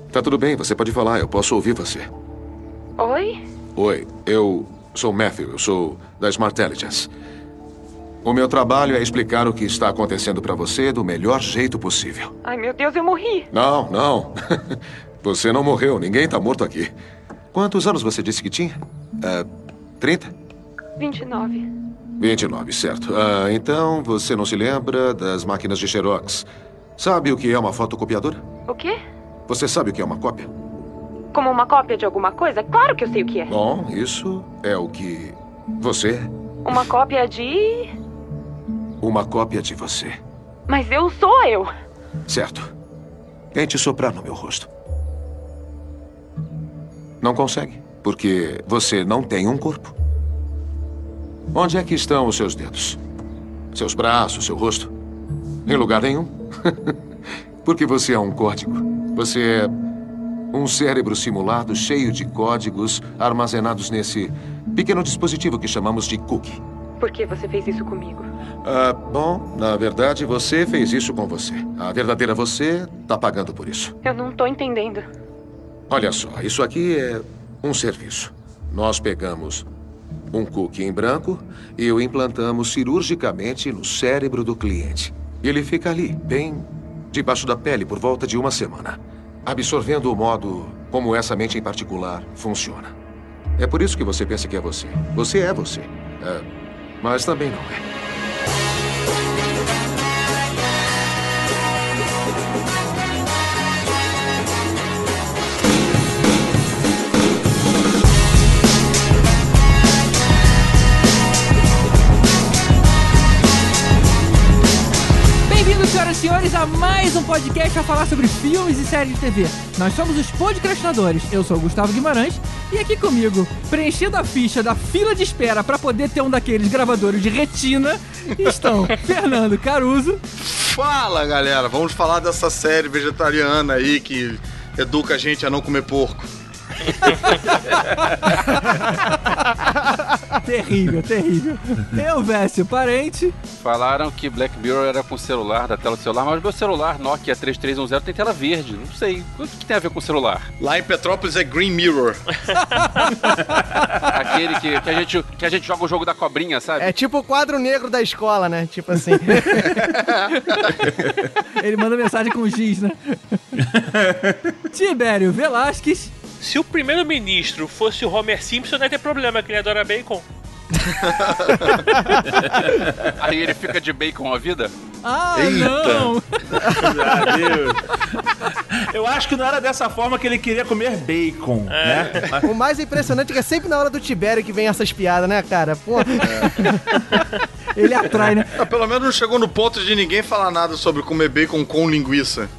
Tá tudo bem, você pode falar, eu posso ouvir você. Oi? Oi, eu sou Matthew, eu sou da Smart Intelligence. O meu trabalho é explicar o que está acontecendo pra você do melhor jeito possível. Ai, meu Deus, eu morri. Não. Você não morreu, ninguém tá morto aqui. Quantos anos você disse que tinha? 30? 29. 29, certo. Então você não se lembra das máquinas de Xerox. Sabe o que é uma fotocopiadora? O quê? Você sabe o que é uma cópia? Como uma cópia de alguma coisa? Claro que eu sei o que é. Bom, isso é o que você é. Uma cópia de... Uma cópia de você. Mas eu sou eu. Certo. Tente soprar no meu rosto. Não consegue, porque você não tem um corpo. Onde é que estão os seus dedos? Seus braços, seu rosto? Em lugar nenhum. Porque você é um código. Você é um cérebro simulado cheio de códigos armazenados nesse pequeno dispositivo que chamamos de cookie. Por que você fez isso comigo? Bom, na verdade, você fez isso com você. A verdadeira você tá pagando por isso. Eu não tô entendendo. Olha só, isso aqui é um serviço. Nós pegamos um cookie em branco e o implantamos cirurgicamente no cérebro do cliente. Ele fica ali, bem debaixo da pele, por volta de uma semana, absorvendo o modo como essa mente em particular funciona. É por isso que você pensa que é você. Você é você. Mas também não é. Senhoras e senhores, a mais um podcast a falar sobre filmes e séries de TV. Nós somos os Podcastinadores. Eu sou o Gustavo Guimarães e aqui comigo, preenchendo a ficha da fila de espera para poder ter um daqueles gravadores de retina, estão Fernando Caruso. Fala, galera. Vamos falar dessa série vegetariana aí que educa a gente a não comer porco. Terrível. Eu, Vécio, parente. Falaram que Black Mirror era com celular, da tela do celular, mas meu celular Nokia 3310 tem tela verde. Não sei. O que tem a ver com celular? Lá em Petrópolis é Green Mirror. Aquele que a gente joga o jogo da cobrinha, sabe? É tipo o quadro negro da escola, né? Tipo assim. Ele manda mensagem com giz, né? Tibério Velasquez. Se o primeiro-ministro fosse o Homer Simpson, não ia ter problema, que ele adora bacon. Aí ele fica de bacon a vida? Eita. Não! Deus. Eu acho que não era dessa forma que ele queria comer bacon, né? O mais impressionante é que é sempre na hora do Tibério que vem essas piadas, né, cara? Pô. Ele atrai, né? Pelo menos não chegou no ponto de ninguém falar nada sobre comer bacon com linguiça.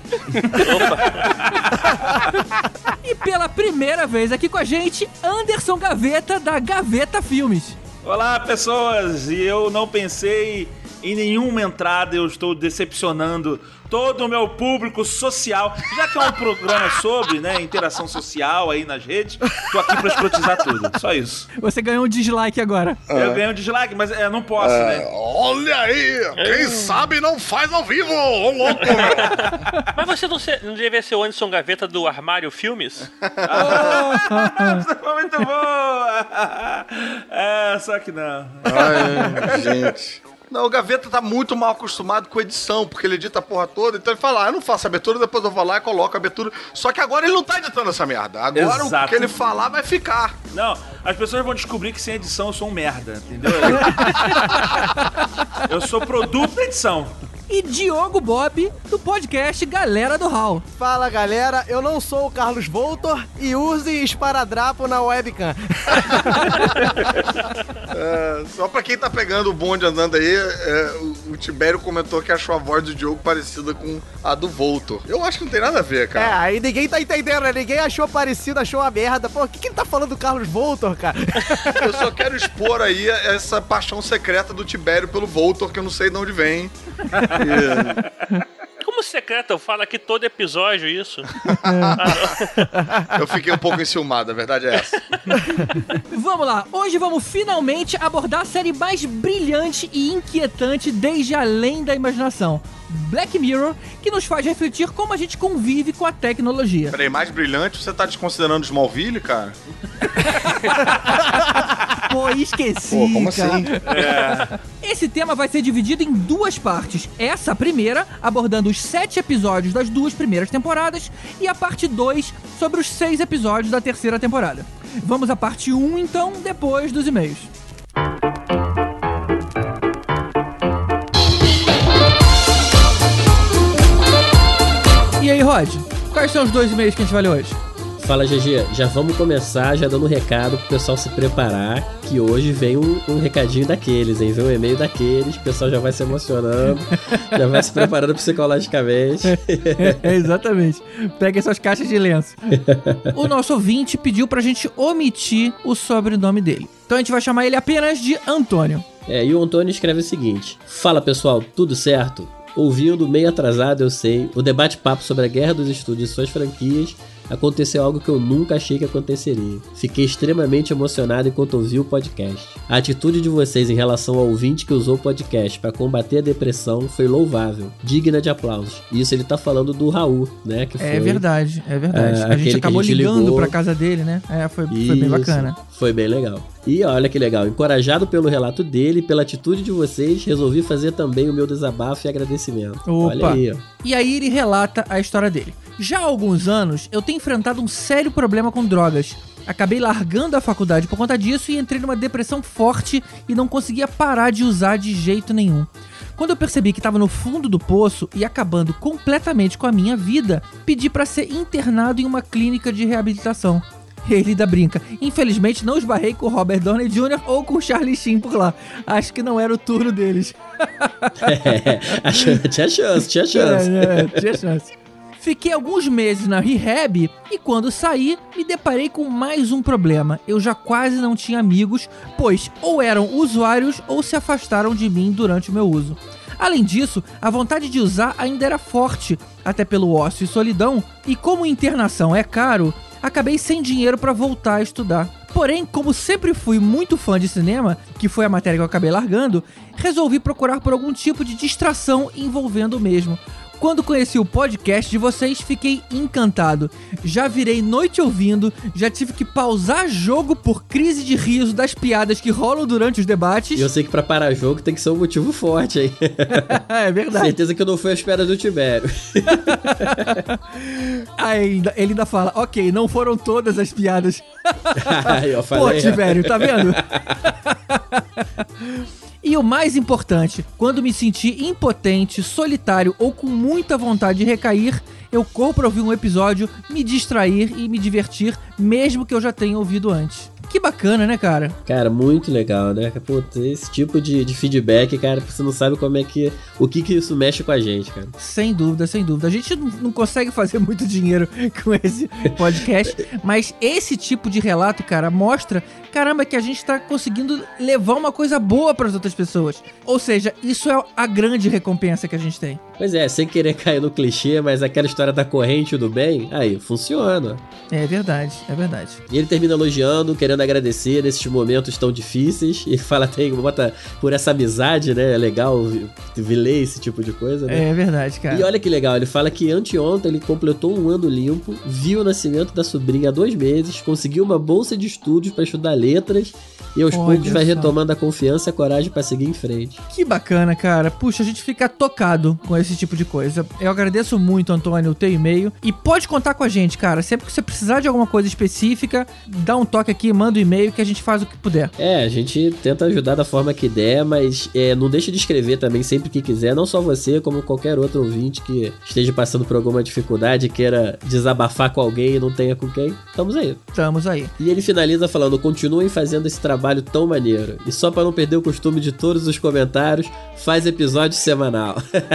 E pela primeira vez aqui com a gente, Anderson Gaveta, da Gaveta Filmes. Olá, pessoas! E eu não pensei em nenhuma entrada, eu estou decepcionando todo o meu público social. Já que é um programa sobre, né, interação social aí nas redes, tô aqui pra escrotizar tudo. Só isso. Você ganhou um dislike agora. Eu ganhei um dislike, mas não posso, né? Olha aí! Quem sabe não faz ao vivo! Ô louco, meu! Mas você não devia ser o Anderson Gaveta do Armário Filmes? Muito boa! Só que não. Ai, gente. Não, o Gaveta tá muito mal acostumado com edição, porque ele edita a porra toda, então ele fala, eu não faço a abertura, depois eu vou lá e coloco a abertura. Só que agora ele não tá editando essa merda. Agora Exato. O que ele falar vai ficar. Não, as pessoas vão descobrir que sem edição eu sou um merda, entendeu? Eu sou produto da edição. E Diogo Bob, do podcast Galera do Hall. Fala, galera. Eu não sou o Carlos Voltor e use esparadrapo na webcam. Só pra quem tá pegando o bonde andando aí, o Tibério comentou que achou a voz do Diogo parecida com a do Voltor. Eu acho que não tem nada a ver, cara. Aí ninguém tá entendendo, né? Ninguém achou parecido, achou uma merda. Pô, o que ele tá falando do Carlos Voltor, cara? Eu só quero expor aí essa paixão secreta do Tibério pelo Voltor, que eu não sei de onde vem. Como secreta? Fala aqui todo episódio isso. Eu fiquei um pouco enciumado, a verdade é essa. Vamos lá, hoje vamos finalmente abordar a série mais brilhante e inquietante desde além da imaginação. Black Mirror, que nos faz refletir como a gente convive com a tecnologia. Peraí, mais brilhante, você tá desconsiderando Smallville, cara? Pô, esqueci, Pô, como cara. assim? Esse tema vai ser dividido em duas partes. Essa primeira, abordando os 7 episódios das 2 primeiras temporadas, e a parte 2, sobre os 6 episódios da terceira temporada. Vamos à parte 1, então, depois dos e-mails. E aí, Rod, quais são os 2 e-mails que a gente vai ler hoje? Fala, GG, já vamos começar já dando um recado pro pessoal se preparar, que hoje vem um recadinho daqueles, hein? Vem um e-mail daqueles, o pessoal já vai se emocionando, já vai se preparando psicologicamente. Exatamente. Peguem suas caixas de lenço. O nosso ouvinte pediu pra gente omitir o sobrenome dele. Então a gente vai chamar ele apenas de Antônio. E o Antônio escreve o seguinte: fala, pessoal, tudo certo? Ouvindo meio atrasado, eu sei, o debate-papo sobre a guerra dos estúdios e suas franquias, aconteceu algo que eu nunca achei que aconteceria. Fiquei extremamente emocionado enquanto ouvi o podcast. A atitude de vocês em relação ao ouvinte que usou o podcast para combater a depressão foi louvável, digna de aplausos. Isso ele tá falando do Raul, né? Que foi, é verdade. A gente acabou ligando pra casa dele, né? Foi bem bacana. Foi bem legal. E olha que legal, encorajado pelo relato dele e pela atitude de vocês, resolvi fazer também o meu desabafo e agradecimento. Opa. Olha aí, ó. E aí ele relata a história dele. Já há alguns anos, eu tenho enfrentado um sério problema com drogas. Acabei largando a faculdade por conta disso e entrei numa depressão forte e não conseguia parar de usar de jeito nenhum. Quando eu percebi que estava no fundo do poço e acabando completamente com a minha vida, pedi para ser internado em uma clínica de reabilitação. Ele ainda brinca. Infelizmente não esbarrei com o Robert Downey Jr. ou com o Charlie Sheen por lá. Acho que não era o turno deles. Tinha chance. Tinha chance. Fiquei alguns meses na rehab e quando saí, me deparei com mais um problema. Eu já quase não tinha amigos, pois ou eram usuários ou se afastaram de mim durante o meu uso. Além disso, a vontade de usar ainda era forte, até pelo ócio e solidão, e como internação é caro, acabei sem dinheiro para voltar a estudar. Porém, como sempre fui muito fã de cinema, que foi a matéria que eu acabei largando, resolvi procurar por algum tipo de distração envolvendo o mesmo. Quando conheci o podcast de vocês, fiquei encantado. Já virei noite ouvindo, já tive que pausar jogo por crise de riso das piadas que rolam durante os debates. E eu sei que pra parar jogo tem que ser um motivo forte, hein? É verdade. Certeza que eu não fui à espera do Tibério. Aí ele ainda fala, ok, não foram todas as piadas. Eu falei, pô, Tibério, tá vendo? E o mais importante, quando me senti impotente, solitário ou com muita vontade de recair, eu corro pra ouvir um episódio, me distrair e me divertir, mesmo que eu já tenha ouvido antes. Que bacana, né, cara? Cara, muito legal, né? Putz, esse tipo de feedback, cara, você não sabe como é que... O que isso mexe com a gente, cara. Sem dúvida, sem dúvida. A gente não consegue fazer muito dinheiro com esse podcast, mas esse tipo de relato, cara, mostra, caramba, que a gente tá conseguindo levar uma coisa boa pras outras pessoas. Ou seja, isso é a grande recompensa que a gente tem. Pois é, sem querer cair no clichê, mas aquela história da corrente do bem, aí, funciona. É verdade, é verdade. E ele termina elogiando, querendo agradecer nesses momentos tão difíceis, e fala até, bota por essa amizade, né, é legal ler esse tipo de coisa, né? É verdade, cara. E olha que legal, ele fala que anteontem ele completou um ano limpo, viu o nascimento da sobrinha há 2 meses, conseguiu uma bolsa de estudos pra estudar letras, e aos poucos vai retomando a confiança e a coragem pra seguir em frente. Que bacana, cara. Puxa, a gente fica tocado com esse tipo de coisa. Eu agradeço muito, Antônio, o teu e-mail. E pode contar com a gente, cara. Sempre que você precisar de alguma coisa específica, dá um toque aqui, manda um e-mail que a gente faz o que puder. A gente tenta ajudar da forma que der, mas não deixe de escrever também sempre que quiser. Não só você, como qualquer outro ouvinte que esteja passando por alguma dificuldade, queira desabafar com alguém e não tenha com quem. Estamos aí. Estamos aí. E ele finaliza falando, continuem fazendo esse trabalho tão maneiro. E só para não perder o costume de todos os comentários, faz episódio semanal.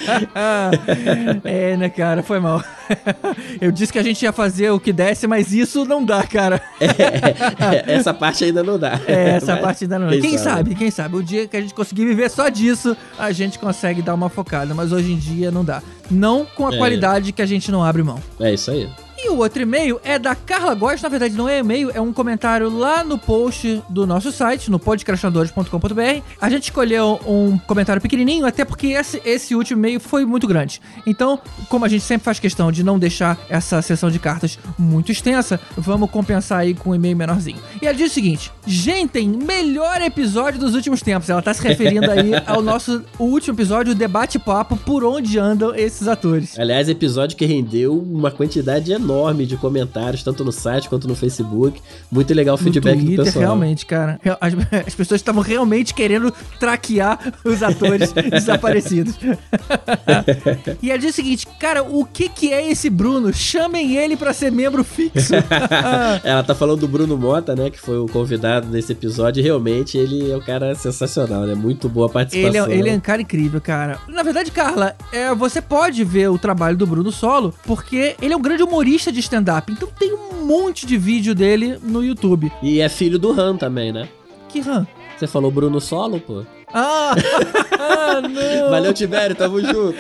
É, né, cara? Foi mal. Eu disse que a gente ia fazer o que desse, mas isso não dá, cara. Essa parte ainda não dá. Essa parte ainda não dá. Quem sabe? O dia que a gente conseguir viver só disso, a gente consegue dar uma focada. Mas hoje em dia não dá. Não com a qualidade que a gente não abre mão. É isso aí. E o outro e-mail é da Carla Góes, na verdade não é e-mail, é um comentário lá no post do nosso site, no podcastinadores.com.br. A gente escolheu um comentário pequenininho, até porque esse último e-mail foi muito grande. Então, como a gente sempre faz questão de não deixar essa sessão de cartas muito extensa, vamos compensar aí com um e-mail menorzinho. E ela diz o seguinte: gente, melhor episódio dos últimos tempos. Ela tá se referindo aí ao nosso último episódio, o debate-papo, por onde andam esses atores. Aliás, episódio que rendeu uma quantidade enorme de comentários, tanto no site quanto no Facebook. Muito legal o feedback do pessoal. Realmente, cara. As pessoas estavam realmente querendo traquear os atores desaparecidos. E ela diz o seguinte: cara, o que é esse Bruno? Chamem ele pra ser membro fixo. Ela tá falando do Bruno Mota, né, que foi o convidado desse episódio, e realmente ele é um cara sensacional, né? Muito boa a participação. Ele é um cara incrível, cara. Na verdade, Carla, você pode ver o trabalho do Bruno solo, porque ele é um grande humorista de stand-up, então tem um monte de vídeo dele no YouTube. E é filho do Han também, né? Que Han? Você falou Bruno Solo, pô? Não! Valeu, Tibério, tamo junto.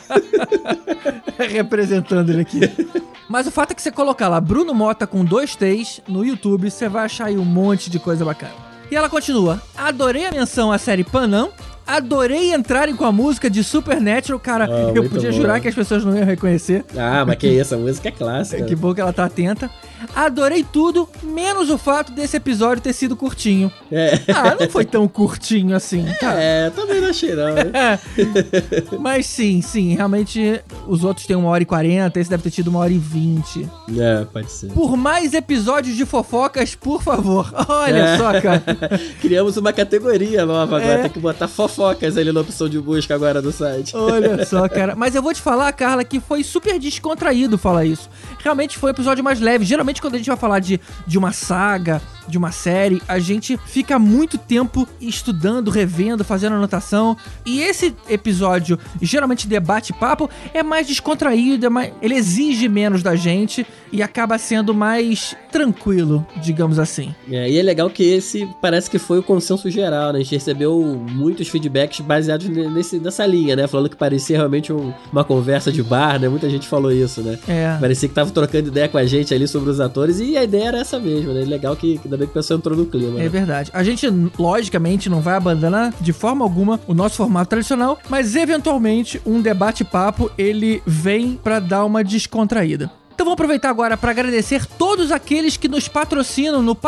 Representando ele aqui. Mas o fato é que você colocar lá Bruno Mota com 2 T's no YouTube, você vai achar aí um monte de coisa bacana. E ela continua: adorei a menção à série Panam. Adorei entrarem com a música de Supernatural, cara. Eu podia jurar que as pessoas não iam reconhecer. Mas que isso, a música é clássica. Que bom que ela tá atenta. Adorei tudo, menos o fato desse episódio ter sido curtinho. Não foi tão curtinho assim. Também não achei não, né? Mas sim, realmente os outros têm 1h40, esse deve ter tido 1h20. Pode ser. Por mais episódios de fofocas, por favor. Olha só, cara. Criamos uma categoria nova agora, tem que botar fofocas ali na opção de busca agora do site. Olha só, cara. Mas eu vou te falar, Carla, que foi super descontraído falar isso. Realmente foi o episódio mais leve. Geralmente quando a gente vai falar de uma saga, de uma série, a gente fica muito tempo estudando, revendo, fazendo anotação. E esse episódio, geralmente debate-papo, é mais descontraído, ele exige menos da gente e acaba sendo mais tranquilo, digamos assim. E é legal que esse parece que foi o consenso geral, né? A gente recebeu muitos feedbacks baseados nessa linha, né? Falando que parecia realmente uma conversa de bar, né? Muita gente falou isso, né? Parecia que tava trocando ideia com a gente ali sobre os atores e a ideia era essa mesmo, né? Legal que ainda bem que o pessoal entrou no clima. É verdade. A gente, logicamente, não vai abandonar de forma alguma o nosso formato tradicional, mas eventualmente um debate-papo, ele vem pra dar uma descontraída. Então vamos aproveitar agora para agradecer todos aqueles que nos patrocinam no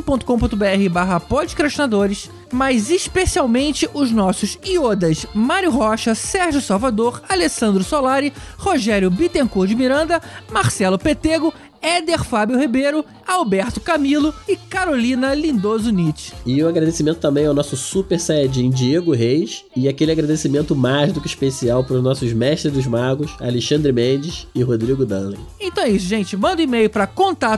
padrim.com.br/podcastinadores, mas especialmente os nossos iodas Mário Rocha, Sérgio Salvador, Alessandro Solari, Rogério Bittencourt de Miranda, Marcelo Petego, Éder Fábio Ribeiro, Alberto Camilo e Carolina Lindoso Nietzsche. E o agradecimento também ao nosso super saiyajin Diego Reis e aquele agradecimento mais do que especial para os nossos mestres dos magos, Alexandre Mendes e Rodrigo Danley. Então é isso, gente. Manda um e-mail para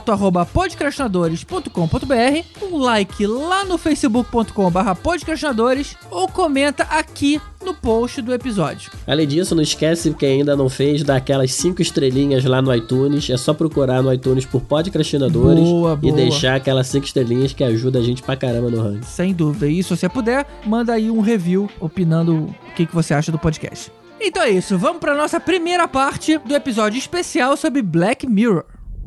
contato@podcastinadores.com.br, um like lá no facebook.com/podcastinadores ou comenta aqui no post do episódio. Além disso, não esquece que ainda não fez, dá aquelas 5 estrelinhas lá no iTunes. É só procurar no iTunes por Podcastinadores e deixar aquelas 5 estrelinhas que ajuda a gente pra caramba no ranking. Sem dúvida. E se você puder, manda aí um review opinando o que você acha do podcast. Então é isso, vamos pra nossa primeira parte do episódio especial sobre Black Mirror.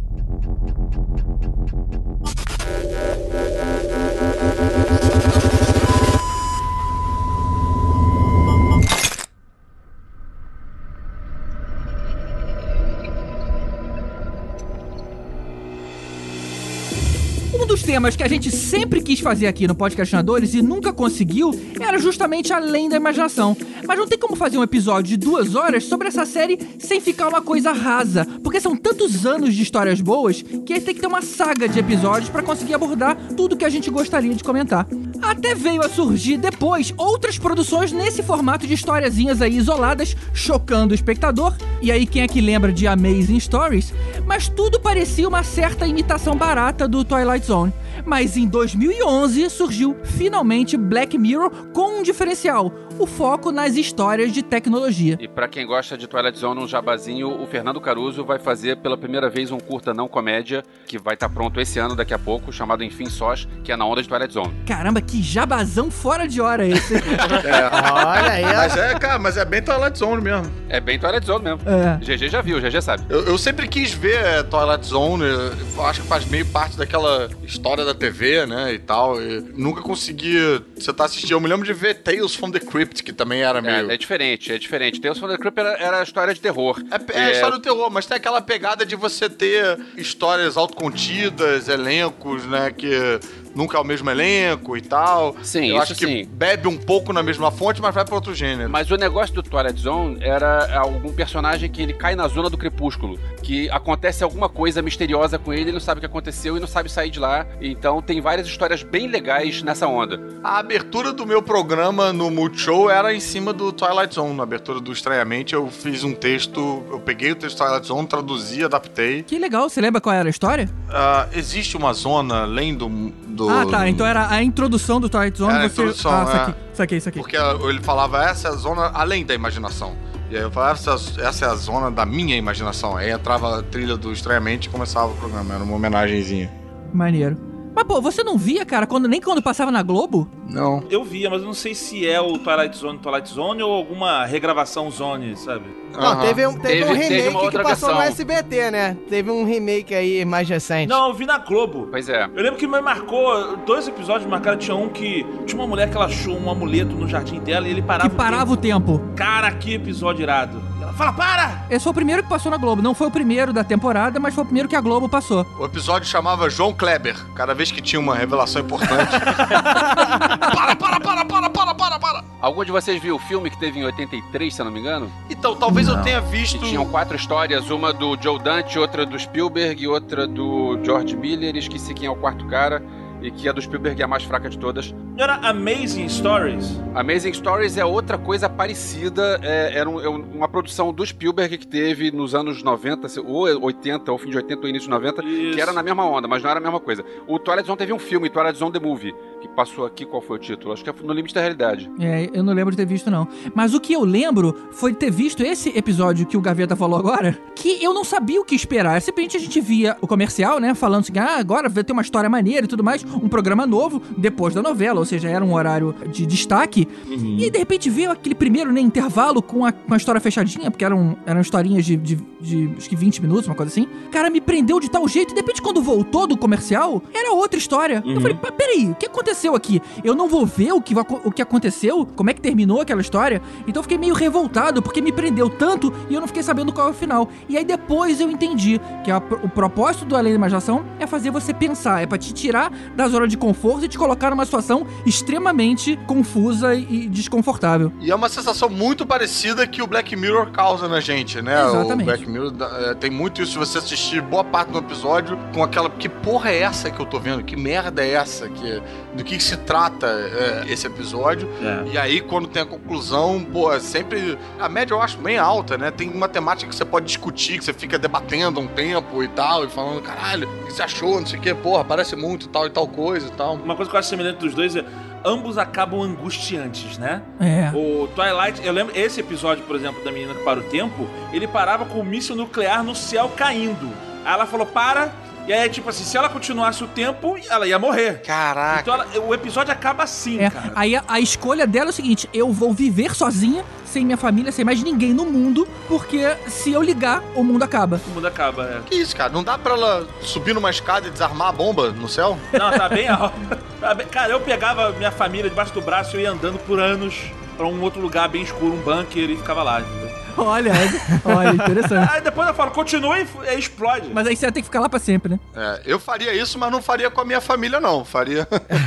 Um dos temas que a gente sempre quis fazer aqui no Podcastinadores e nunca conseguiu era justamente Além da Imaginação. Mas não tem como fazer um episódio de 2 horas sobre essa série sem ficar uma coisa rasa, porque são tantos anos de histórias boas que tem que ter uma saga de episódios pra conseguir abordar tudo que a gente gostaria de comentar. Até veio a surgir depois outras produções nesse formato de historiazinhas aí isoladas, chocando o espectador. E aí quem é que lembra de Amazing Stories? Mas tudo parecia uma certa imitação barata do Twilight Zone. Mas em 2011 surgiu finalmente Black Mirror com um diferencial: o foco nas histórias de tecnologia. E pra quem gosta de Twilight Zone, um jabazinho, o Fernando Caruso vai fazer pela primeira vez um curta não comédia, que vai estar pronto esse ano, daqui a pouco, chamado Enfim Sós, que é na onda de Twilight Zone. Caramba, que jabazão fora de hora esse. Olha aí. Mas é bem Twilight Zone mesmo. É bem Twilight Zone mesmo. É. GG já viu, GG sabe. Eu sempre quis ver Twilight Zone, eu acho que faz meio parte daquela história da TV, né, e tal, e nunca consegui... Você tá assistindo, eu me lembro de ver Tales from the Crypt, que também era meio... É diferente. Tales from the Crypt era a história de terror. É a história do terror, mas tem aquela pegada de você ter histórias autocontidas, elencos, né, que nunca é o mesmo elenco e tal. Sim, eu acho que bebe um pouco na mesma fonte, mas vai pra outro gênero. Mas o negócio do Twilight Zone era algum personagem que ele cai na zona do crepúsculo, que acontece alguma coisa misteriosa com ele, ele não sabe o que aconteceu e não sabe sair de lá. Então tem várias histórias bem legais nessa onda. A abertura do meu programa no Multishow era em cima do Twilight Zone. Na abertura do Estranhamente, eu fiz um texto, eu peguei o texto do Twilight Zone, traduzi, adaptei. Que legal, você lembra qual era a história? Existe uma zona além do... Ah, tá, então era a introdução do Twilight Zone. Era a introdução, saquei. Porque ele falava, essa é a zona além da imaginação. E aí eu falava, essa é a zona da minha imaginação. Aí entrava a trilha do Estranhamente e começava o programa, era uma homenagenzinha. Maneiro. Mas, pô, você não via, cara, nem quando passava na Globo? Não. Eu via, mas eu não sei se é o Twilight Zone ou alguma regravação Zone, sabe? Não, teve um remake uma outra que passou versão. no SBT, né? Teve um remake aí mais recente. Não, eu vi na Globo. Pois é. Eu lembro que me marcou, 2 episódios me marcaram, tinha um que tinha uma mulher que ela achou um amuleto no jardim dela e ele parava o tempo. Cara, que episódio irado. Ela fala, para! Esse foi o primeiro que passou na Globo. Não foi o primeiro da temporada, mas foi o primeiro que a Globo passou. O episódio chamava João Kleber. Cada vez que tinha uma revelação importante. para! Algum de vocês viu o filme que teve em 83, se eu não me engano? Então, talvez eu tenha visto... Que tinham 4 histórias, uma do Joe Dante, outra do Spielberg e outra do George Miller, esqueci quem é o quarto cara, e que a do Spielberg é a mais fraca de todas. Era Amazing Stories? Amazing Stories é outra coisa parecida, era uma produção do Spielberg que teve nos anos 90, ou 80, ou fim de 80 ou início de 90, Isso. que era na mesma onda, mas não era a mesma coisa. O Twilight Zone teve um filme, Twilight Zone The Movie, que passou aqui, qual foi o título? Acho que é No Limite da Realidade. Eu não lembro de ter visto, não. Mas o que eu lembro foi de ter visto esse episódio que o Gaveta falou agora, que eu não sabia o que esperar. Simplesmente a gente via o comercial, né, falando assim, agora vai ter uma história maneira e tudo mais, um programa novo, depois da novela, ou seja, era um horário de destaque. Uhum. E aí, de repente, veio aquele primeiro, né, intervalo com a história fechadinha, porque eram historinhas de acho que 20 minutos, uma coisa assim. Cara, me prendeu de tal jeito, e de repente, quando voltou do comercial, era outra história. Eu falei, peraí, o que aconteceu aqui? Eu não vou ver o que aconteceu? Como é que terminou aquela história? Então eu fiquei meio revoltado, porque me prendeu tanto e eu não fiquei sabendo qual é o final. E aí depois eu entendi que o propósito do Além da Imaginação é fazer você pensar, é pra te tirar da zona de conforto e te colocar numa situação extremamente confusa e desconfortável. E é uma sensação muito parecida que o Black Mirror causa na gente, né? Exatamente. O Black Mirror tem muito isso, você assistir boa parte do episódio com aquela... Que porra é essa que eu tô vendo? Que merda é essa? Do que se trata esse episódio? E aí, quando tem a conclusão, pô, sempre... A média eu acho bem alta, né? Tem uma temática que você pode discutir, que você fica debatendo há um tempo e tal, e falando, caralho, o que você achou? Não sei o quê, porra, parece muito tal e tal coisa e tal. Uma coisa que eu acho semelhante dos dois é ambos acabam angustiantes, né? É. O Twilight, eu lembro, esse episódio, por exemplo, da Menina que Para o Tempo, ele parava com o míssil nuclear no céu caindo. Aí ela falou, para... E aí, tipo assim, se ela continuasse o tempo, ela ia morrer. Caraca. Então o episódio acaba assim, cara. Aí a escolha dela é o seguinte, eu vou viver sozinha, sem minha família, sem mais ninguém no mundo, porque se eu ligar, o mundo acaba. O mundo acaba, Que isso, cara? Não dá pra ela subir numa escada e desarmar a bomba no céu? Não, tá bem alto. Cara, eu pegava minha família debaixo do braço e eu ia andando por anos pra um outro lugar bem escuro, um bunker, e ficava lá, entendeu? Olha, interessante. Aí depois eu falo, continua e explode. Mas aí você vai ter que ficar lá pra sempre, né? Eu faria isso, mas não faria com a minha família, não. Faria...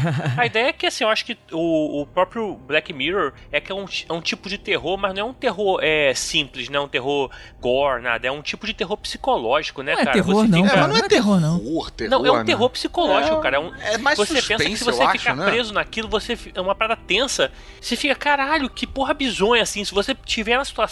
A ideia é que, assim, eu acho que o próprio Black Mirror é que é um tipo de terror, mas não é um terror simples, não é um terror gore, nada. É um tipo de terror psicológico, né, cara? Não é terror, não. Mas não é terror, não. Não, é um terror psicológico, cara. É mais você suspense, pensa que se você ficar né? preso naquilo, é uma parada tensa. Você fica, caralho, que porra bizonha, assim. Se você tiver na situação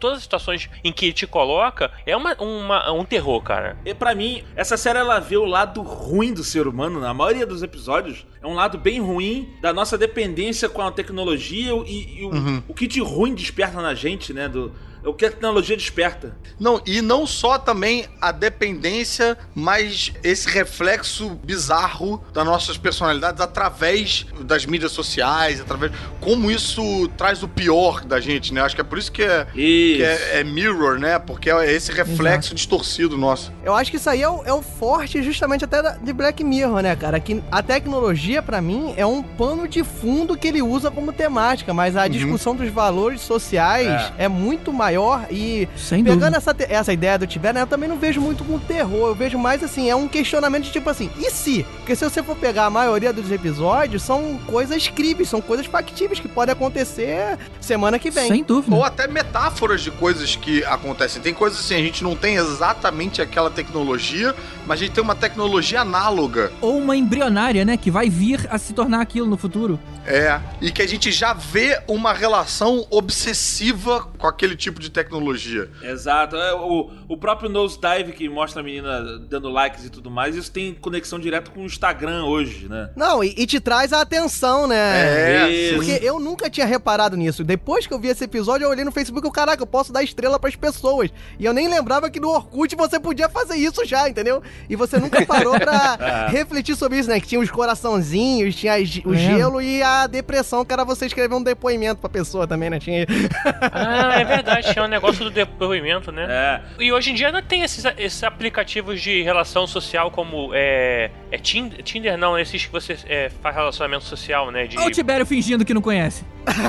todas as situações em que ele te coloca, é um terror, cara. E pra mim, essa série ela vê o lado ruim do ser humano, na maioria dos episódios, é um lado bem ruim da nossa dependência com a tecnologia e o que de ruim desperta na gente, né, o que a tecnologia desperta. Não, e não só também a dependência, mas esse reflexo bizarro das nossas personalidades através das mídias sociais, através... Como isso traz o pior da gente, né? Acho que é por isso que é mirror, né? Porque é esse reflexo distorcido nosso. Eu acho que isso aí é o forte justamente até de Black Mirror, né, cara? Que a tecnologia, pra mim, é um pano de fundo que ele usa como temática, mas a discussão dos valores sociais é muito maior e sem pegando essa ideia do Tibete, né, eu também não vejo muito com terror, eu vejo mais assim, é um questionamento de tipo assim, e se? Porque se você for pegar a maioria dos episódios, são coisas críveis, são coisas factíveis que podem acontecer semana que vem. Sem dúvida. Ou até metáforas de coisas que acontecem. Tem coisas assim, a gente não tem exatamente aquela tecnologia, mas a gente tem uma tecnologia análoga. Ou uma embrionária, né, que vai vir a se tornar aquilo no futuro. E que a gente já vê uma relação obsessiva com aquele tipo de tecnologia. Exato. O próprio Nosedive, que mostra a menina dando likes e tudo mais, isso tem conexão direta com o Instagram hoje, né? Não, e te traz a atenção, né? Isso. Porque eu nunca tinha reparado nisso. Depois que eu vi esse episódio, eu olhei no Facebook e caraca, eu posso dar estrela pras pessoas. E eu nem lembrava que no Orkut você podia fazer isso já, entendeu? E você nunca parou pra refletir sobre isso, né? Que tinha os coraçãozinhos, tinha o gelo e a depressão, que era você escrever um depoimento pra pessoa também, né? Tinha... É verdade, tinha um negócio do depoimento, né? E hoje em dia ainda tem esses aplicativos de relação social como Tinder não, esses que você faz relacionamento social, né? Olha o Tibério fingindo que não conhece.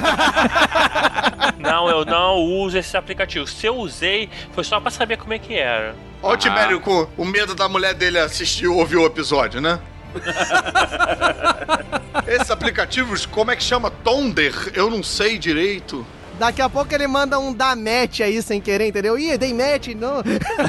Não, eu não uso esses aplicativos. Se eu usei, foi só pra saber como é que era. Olha o Tibério com o medo da mulher dele ouvir o episódio, né? Esses aplicativos, como é que chama? Tonder? Eu não sei direito. Daqui a pouco ele manda um dá match aí sem querer, entendeu? Ih, dei match, não.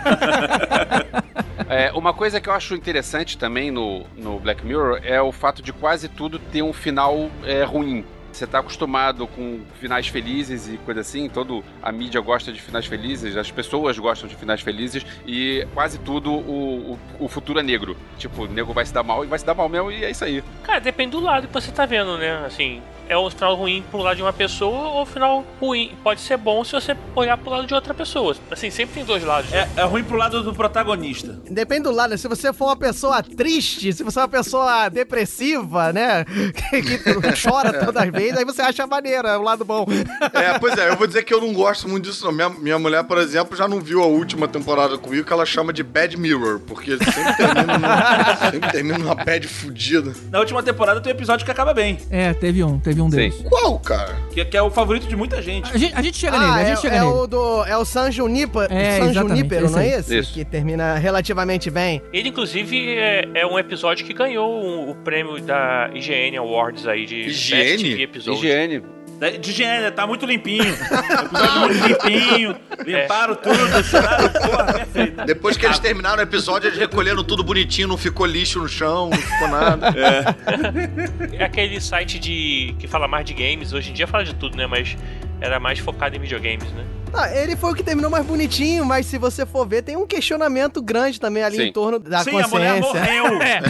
Uma coisa que eu acho interessante também no Black Mirror é o fato de quase tudo ter um final ruim. Você tá acostumado com finais felizes e coisa assim, a mídia gosta de finais felizes, as pessoas gostam de finais felizes e quase tudo o futuro é negro. Tipo, o nego vai se dar mal e vai se dar mal mesmo e é isso aí. Cara, depende do lado que você tá vendo, né? Assim, é um final ruim pro lado de uma pessoa ou um final ruim. Pode ser bom se você olhar pro lado de outra pessoa. Assim, sempre tem dois lados. Né? É ruim pro lado do protagonista. Depende do lado, né? Se você for uma pessoa triste, se você é uma pessoa depressiva, né? que chora todas as vezes, aí você acha maneiro, é o lado bom. Pois é, eu vou dizer que eu não gosto muito disso, não. Minha mulher, por exemplo, já não viu a última temporada comigo, que ela chama de Bad Mirror, porque sempre termina numa bad fudida. Na última temporada tem um episódio que acaba bem. Teve um deles. Sim. Qual, cara? Que é o favorito de muita gente. A gente chega nele, É o San Junipero, não é esse? Isso. Que termina relativamente bem. Ele, inclusive, é um episódio que ganhou o prêmio da IGN Awards aí de Best TV Episode. De higiene, tá muito limpinho. Episódio muito limpinho. Limparam tudo, tiraram, porra, perfeito. Depois que eles terminaram o episódio, eles recolheram tudo bonitinho, não ficou lixo no chão, não ficou nada. É aquele site que fala mais de games, hoje em dia fala de tudo, né? Mas era mais focado em videogames, né? Ele foi o que terminou mais bonitinho, mas se você for ver, tem um questionamento grande também ali em torno da consciência. A mulher morreu.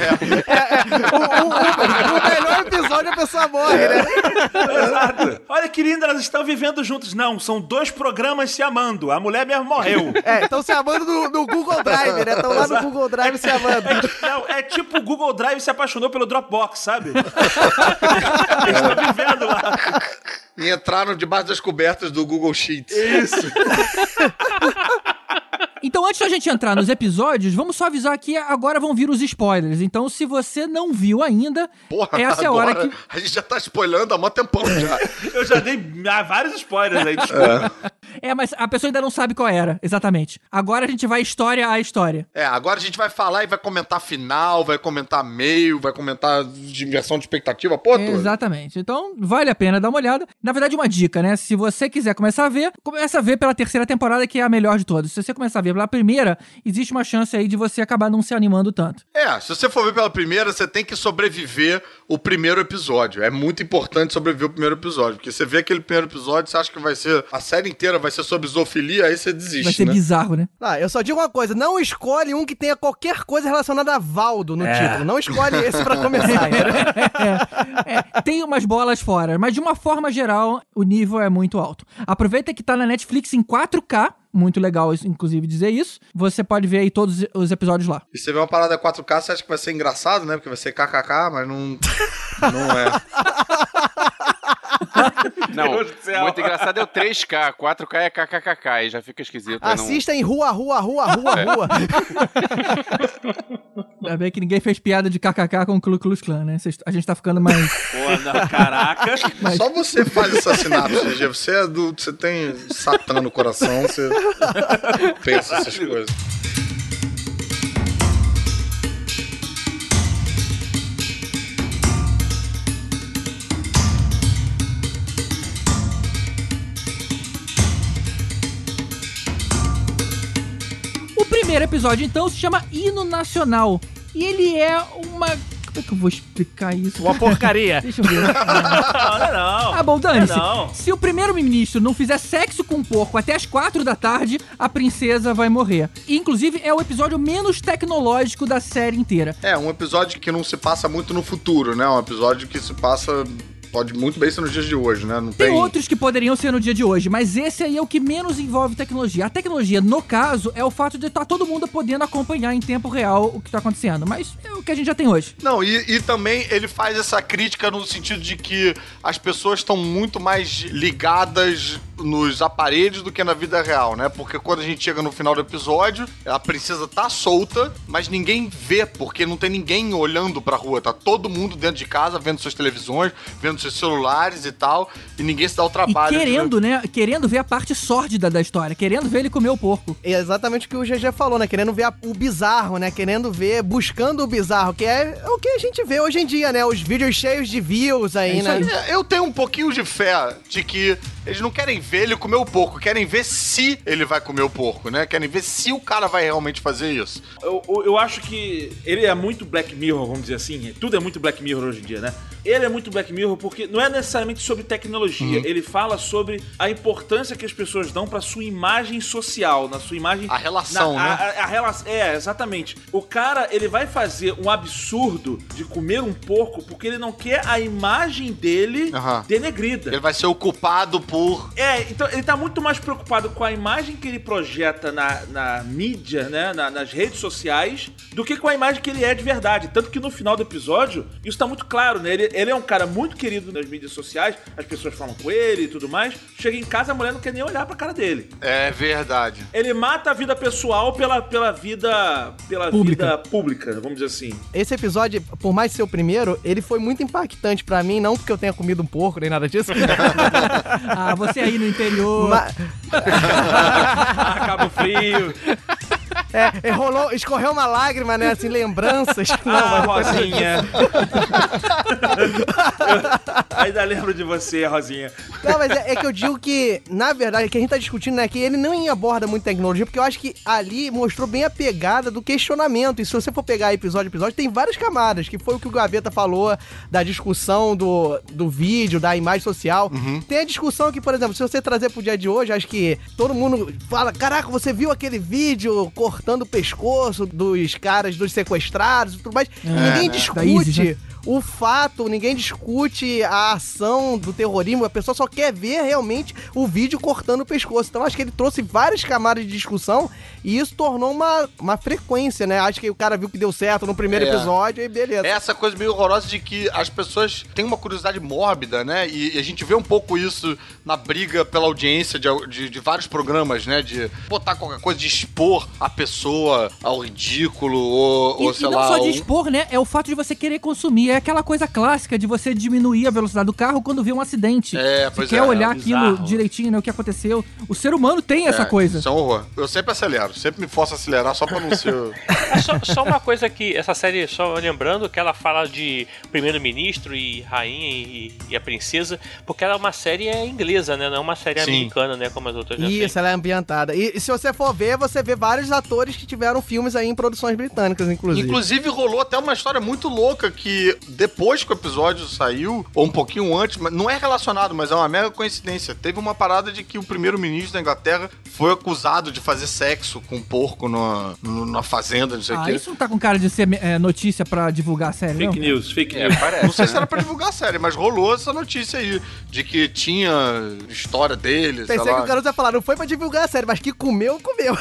O melhor episódio a pessoa morre, né? Exato. Olha que lindo, elas estão vivendo juntos. Não, são 2 programas se amando. A mulher mesmo morreu. Estão se amando no Google Drive, né? Estão lá no Google Drive se amando. É tipo o Google Drive se apaixonou pelo Dropbox, sabe? Eles estão vivendo lá. E entraram debaixo das cobertas do Google Sheets. Isso. Então, antes da gente entrar nos episódios, vamos só avisar que agora vão vir os spoilers. Então, se você não viu ainda, essa é a hora que... A gente já tá spoilando há mó tempão já. Eu já dei vários spoilers aí, desculpa. Mas a pessoa ainda não sabe qual era, exatamente. Agora a gente vai história a história. Agora a gente vai falar e vai comentar final, vai comentar meio, vai comentar inversão de expectativa, Exatamente. Então, vale a pena dar uma olhada. Na verdade, uma dica, né? Se você quiser começa a ver pela 3ª temporada, que é a melhor de todas. Se você começar a ver pela primeira, existe uma chance aí de você acabar não se animando tanto. Se você for ver pela primeira, você tem que sobreviver o primeiro episódio. É muito importante sobreviver o primeiro episódio, porque você vê aquele primeiro episódio, você acha que vai ser, a série inteira vai ser sobre zoofilia, aí você desiste, vai ser bizarro, né? Eu só digo uma coisa, não escolhe um que tenha qualquer coisa relacionada a Valdo no título. Não escolhe esse pra começar. Tem umas bolas fora, mas de uma forma geral, o nível é muito alto. Aproveita que tá na Netflix em 4K, muito legal, inclusive, dizer isso. Você pode ver aí todos os episódios lá. E você vê uma parada 4K, você acha que vai ser engraçado, né? Porque vai ser KKK, mas não é. Não, muito engraçado é o 3K, 4K é KKKK, aí já fica esquisito. Assista em rua. Ainda bem que ninguém fez piada de KKK com o Ku Klux Klan, né? A gente tá ficando mais... Pô, não, caraca. Mas... Só você faz essa sinapse, GG. Você tem Satã no coração, você pensa essas coisas. O primeiro episódio, então, se chama Hino Nacional. E ele é uma... Como é que eu vou explicar isso? Uma porcaria. Deixa eu ver. Não. Ah, bom, dane-se. Não. Se o primeiro-ministro não fizer sexo com um porco até as 4 da tarde, a princesa vai morrer. E, inclusive, é o episódio menos tecnológico da série inteira. É, um episódio que não se passa muito no futuro, né? Um episódio que se passa... Pode muito bem ser nos dias de hoje, né? Não tem outros que poderiam ser no dia de hoje, mas esse aí é o que menos envolve tecnologia. A tecnologia, no caso, é o fato de estar todo mundo podendo acompanhar em tempo real o que está acontecendo. Mas é o que a gente já tem hoje. Não, e também ele faz essa crítica no sentido de que as pessoas estão muito mais ligadas nos aparelhos do que na vida real, né? Porque quando a gente chega no final do episódio, a princesa tá solta, mas ninguém vê, porque não tem ninguém olhando pra rua. Tá todo mundo dentro de casa, vendo suas televisões, vendo seus celulares e tal, e ninguém se dá o trabalho. E querendo ver a parte sórdida da história, querendo ver ele comer o porco. É exatamente o que o GG falou, né? Querendo ver o bizarro, né? Querendo ver, buscando o bizarro, que é o que a gente vê hoje em dia, né? Os vídeos cheios de views aí, né? Eu tenho um pouquinho de fé de que eles não querem ver ele comer o porco, querem ver se ele vai comer o porco, né? Querem ver se o cara vai realmente fazer isso. Eu acho que ele é muito Black Mirror, vamos dizer assim. Tudo é muito Black Mirror hoje em dia, né? Ele é muito Black Mirror porque não é necessariamente sobre tecnologia. Ele fala sobre a importância que as pessoas dão pra sua imagem social, na sua imagem... A relação, né? A relação, exatamente. O cara, ele vai fazer um absurdo de comer um porco porque ele não quer a imagem dele denegrida. Ele vai ser o culpado por... Então ele tá muito mais preocupado com a imagem que ele projeta na mídia, né, nas redes sociais, do que com a imagem que ele é de verdade. Tanto que no final do episódio, isso tá muito claro, né? Ele é um cara muito querido nas mídias sociais, as pessoas falam com ele e tudo mais. Chega em casa, a mulher não quer nem olhar pra cara dele. É verdade. Ele mata a vida pessoal pela vida pública, vamos dizer assim. Esse episódio, por mais ser o primeiro, ele foi muito impactante pra mim, não porque eu tenha comido um porco nem nada disso. Você aí no interior. Cabo Frio. Escorreu uma lágrima, né? Assim, lembranças. Rosinha. Ainda lembro de você, Rosinha. Não, mas é que eu digo que, na verdade, o que a gente tá discutindo, né, que ele não aborda muito tecnologia, porque eu acho que ali mostrou bem a pegada do questionamento. E se você for pegar episódio a episódio, tem várias camadas, que foi o que o Gaveta falou da discussão do vídeo, da imagem social. Tem a discussão que, por exemplo, se você trazer pro dia de hoje, acho que todo mundo fala, caraca, você viu aquele vídeo cortando o pescoço dos caras, dos sequestrados e tudo mais. Ninguém discute o fato, ninguém discute a ação do terrorismo, a pessoa só quer ver realmente o vídeo cortando o pescoço. Então acho que ele trouxe várias camadas de discussão e isso tornou uma frequência, né? Acho que o cara viu que deu certo no primeiro episódio e beleza. É essa coisa meio horrorosa de que as pessoas têm uma curiosidade mórbida, né? E a gente vê um pouco isso na briga pela audiência de vários programas, né? De botar qualquer coisa, de expor a pessoa ao ridículo ou sei lá... E não só de expor, né? É o fato de você querer consumir. É aquela coisa clássica de você diminuir a velocidade do carro quando vê um acidente. Você quer olhar aquilo direitinho, né? O que aconteceu. O ser humano tem essa coisa. Isso é um horror. Eu sempre acelero. Sempre me forço a acelerar só pra não ser... Só uma coisa que essa série, só lembrando, que ela fala de primeiro-ministro e rainha e a princesa, porque ela é uma série inglesa, né? Não é uma série americana, né? Como as outras já Isso, ela é ambientada. E se você for ver, você vê vários atores que tiveram filmes aí em produções britânicas, inclusive. Inclusive, rolou até uma história muito louca que depois que o episódio saiu, ou um pouquinho antes, mas não é relacionado, mas é uma mega coincidência. Teve uma parada de que o primeiro-ministro da Inglaterra foi acusado de fazer sexo com um porco na fazenda, não sei o quê. Isso não tá com cara de ser notícia pra divulgar a série, Fake news. Não sei se era pra divulgar a série, mas rolou essa notícia aí, de que tinha história dele, Pensei que o garoto ia falar, não foi pra divulgar a série, mas que comeu.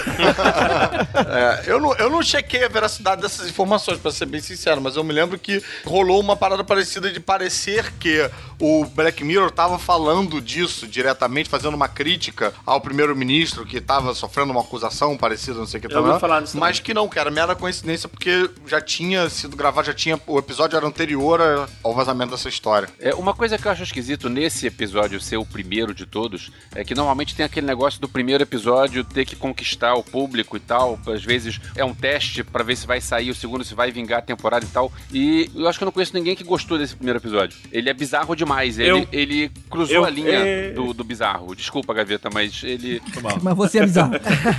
Eu não chequei a veracidade dessas informações, pra ser bem sincero, mas eu me lembro que rolou uma parada parecida de parecer que o Black Mirror tava falando disso diretamente, fazendo uma crítica ao primeiro-ministro que tava sofrendo uma acusação parecida, não sei o que também. Mas que não, que era mera coincidência, porque já tinha sido gravado, o episódio era anterior ao vazamento dessa história. Uma coisa que eu acho esquisito nesse episódio ser o primeiro de todos é que normalmente tem aquele negócio do primeiro episódio ter que conquistar o público e tal. Às vezes é um teste pra ver se vai sair, o segundo se vai vingar a temporada e tal. E eu acho que eu não conheço ninguém que gostou desse primeiro episódio. Ele é bizarro demais. Ele cruzou a linha do bizarro. Desculpa, Gaveta, mas ele... Mas você é bizarro.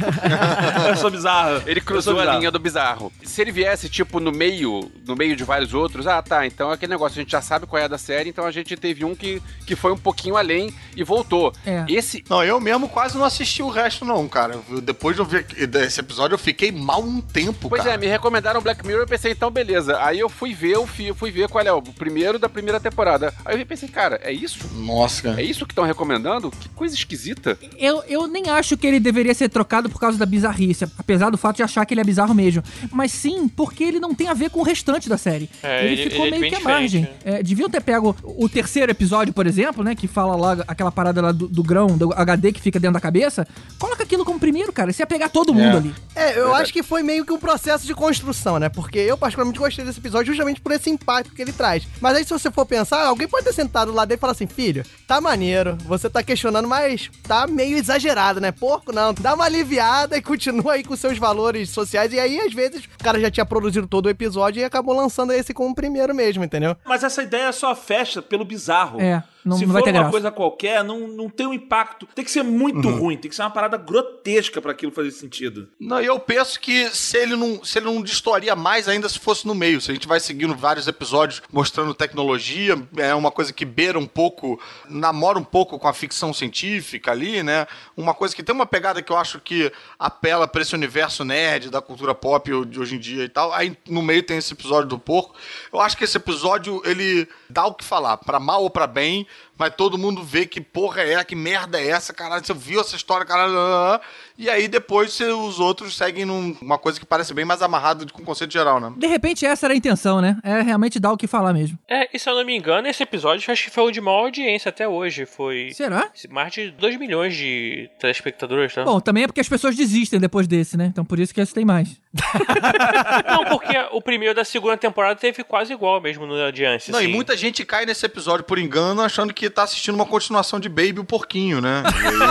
Eu sou bizarro. Ele cruzou a linha do bizarro. Se ele viesse, tipo, no meio de vários outros, então é aquele negócio, a gente já sabe qual é a da série, então a gente teve um que foi um pouquinho além e voltou. Não, eu mesmo quase não assisti o resto não, cara. Depois de eu ver esse episódio, eu fiquei mal um tempo, Pois cara. me recomendaram Black Mirror, eu pensei, então beleza. Aí eu fui ver qual é o primeiro da primeira temporada. Aí eu pensei, cara, é isso? Nossa, cara. É isso que estão recomendando? Que coisa esquisita. Eu nem acho que ele deveria ser trocado por causa da bizarrice, apesar do fato de achar que ele é bizarro mesmo. Mas sim, porque ele não tem a ver com o restante da série. Ele ficou meio que à margem. Deviam ter pego o terceiro episódio, por exemplo, né, que fala lá aquela parada lá do grão, do HD que fica dentro da cabeça. Coloca aquilo como primeiro, cara. Você ia pegar todo mundo ali. Eu acho que foi meio que um processo de construção, né? Porque eu particularmente gostei desse episódio justamente por esse impacto que ele traz. Mas aí se você for pensar, alguém pode ter sentado lá dentro e falar assim, filho, tá maneiro, você tá questionando, mas tá meio exagerado, né? Porco não, dá uma aliviada e continua aí com seus valores sociais. E aí, às vezes, o cara já tinha produzido todo o episódio e acabou lançando esse como primeiro mesmo, entendeu? Mas essa ideia só fecha pelo bizarro. Não Se vai for ter uma graça. coisa qualquer, não tem um impacto. Tem que ser muito ruim, tem que ser uma parada grotesca pra aquilo fazer sentido. Não, e eu penso que se ele não destoaria mais ainda se fosse no meio. Se a gente vai seguindo vários episódios mostrando tecnologia, é uma coisa que beira um pouco, namora um pouco com a ficção científica ali, né? Uma coisa que tem uma pegada que eu acho que apela pra esse universo nerd da cultura pop de hoje em dia e tal. Aí no meio tem esse episódio do porco. Eu acho que esse episódio, ele dá o que falar, pra mal ou pra bem, mas todo mundo vê que porra que merda é essa, caralho, você viu essa história, caralho, e aí depois os outros seguem numa coisa que parece bem mais amarrada com o conceito geral, né? De repente essa era a intenção, né? É realmente dar o que falar mesmo. E se eu não me engano, esse episódio acho que foi o de maior audiência até hoje. Foi... Será? Mais de 2 milhões de telespectadores, tá? Bom, também é porque as pessoas desistem depois desse, né? Então por isso que esse tem mais. Não, porque o primeiro da segunda temporada teve quase igual mesmo no audiência. Não, assim. E muita gente cai nesse episódio por engano, achando que tá assistindo uma continuação de Baby o Porquinho, né?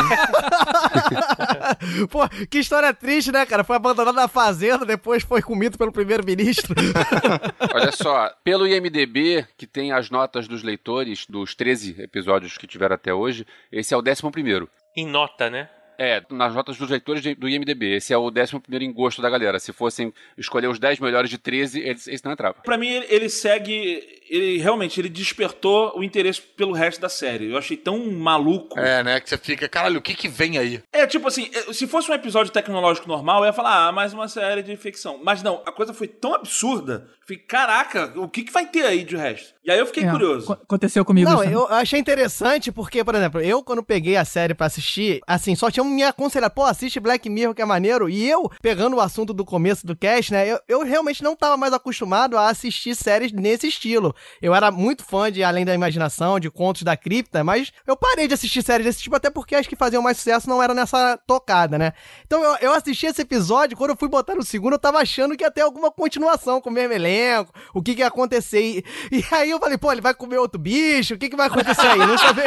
Pô, que história triste, né, cara? Foi abandonado na fazenda, depois foi comido pelo primeiro-ministro. Olha só, pelo IMDB, que tem as notas dos leitores dos 13 episódios que tiveram até hoje, esse é o 11º. Em nota, né? Nas notas dos leitores do IMDB. Esse é o 11º em gosto da galera. Se fossem escolher os 10 melhores de 13, esse não entrava. Pra mim, ele segue... Ele despertou o interesse pelo resto da série. Eu achei tão maluco. Né? Que você fica, caralho, o que vem aí? Tipo assim, se fosse um episódio tecnológico normal, eu ia falar, mais uma série de ficção. Mas não, a coisa foi tão absurda. Eu fiquei, caraca, o que vai ter aí de resto? E aí eu fiquei curioso. Aconteceu comigo. Não, eu achei interessante porque, por exemplo, eu quando peguei a série pra assistir, assim, só tinham me aconselhado, assiste Black Mirror que é maneiro. E eu, pegando o assunto do começo do cast, né, eu realmente não tava mais acostumado a assistir séries nesse estilo. Eu era muito fã de Além da Imaginação, de Contos da Cripta, mas eu parei de assistir séries desse tipo, até porque as que faziam mais sucesso não eram nessa tocada, né? Então eu assisti esse episódio, quando eu fui botar no segundo, eu tava achando que ia ter alguma continuação com o mesmo elenco, o que ia acontecer. E aí eu falei, ele vai comer outro bicho, o que vai acontecer aí? Não sabia.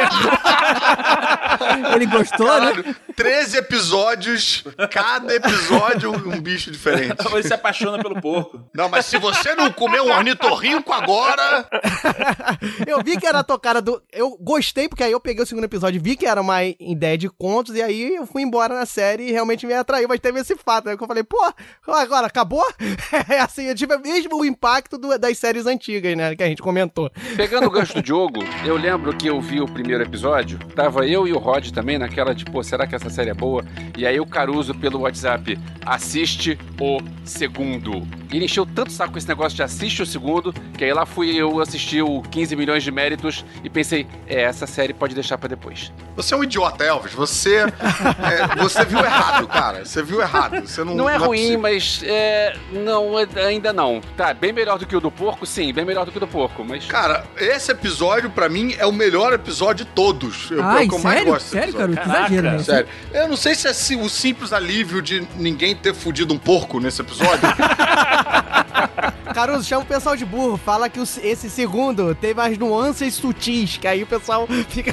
Ele gostou, Caralho, né? 13 episódios, cada episódio um bicho diferente. Ele se apaixona pelo porco. Não, mas se você não comer um ornitorrinco agora... Eu vi que era a tocada do... Eu gostei, porque aí eu peguei o segundo episódio, vi que era uma ideia de contos, e aí eu fui embora na série e realmente me atraiu, mas teve esse fato, né? Que eu falei, pô, agora acabou? É assim, eu tive mesmo o impacto das séries antigas, né? Que a gente comentou. Pegando o gancho do Diogo, eu lembro que eu vi o primeiro episódio, tava eu e o Rod também naquela de, pô, será que essa série é boa? E aí o Caruso pelo WhatsApp, assiste o segundo. E ele encheu tanto saco com esse negócio de assiste o segundo, que aí lá fui eu assistir o 15 milhões de méritos e pensei, essa série pode deixar pra depois. Você é um idiota, Elvis. Você viu errado, cara. Você viu errado. Você não é ruim, mas não, ainda não. Tá, bem melhor do que o do porco, sim, bem melhor do que o do porco, mas... Cara, esse episódio, pra mim, é o melhor episódio de todos. É o que eu mais gosto. Sério, cara? Que exagero, né? Sério. Eu não sei se é o simples alívio de ninguém ter fudido um porco nesse episódio. Caruso, chama o pessoal de burro. Fala que esse segundo teve as nuances sutis, que aí o pessoal fica...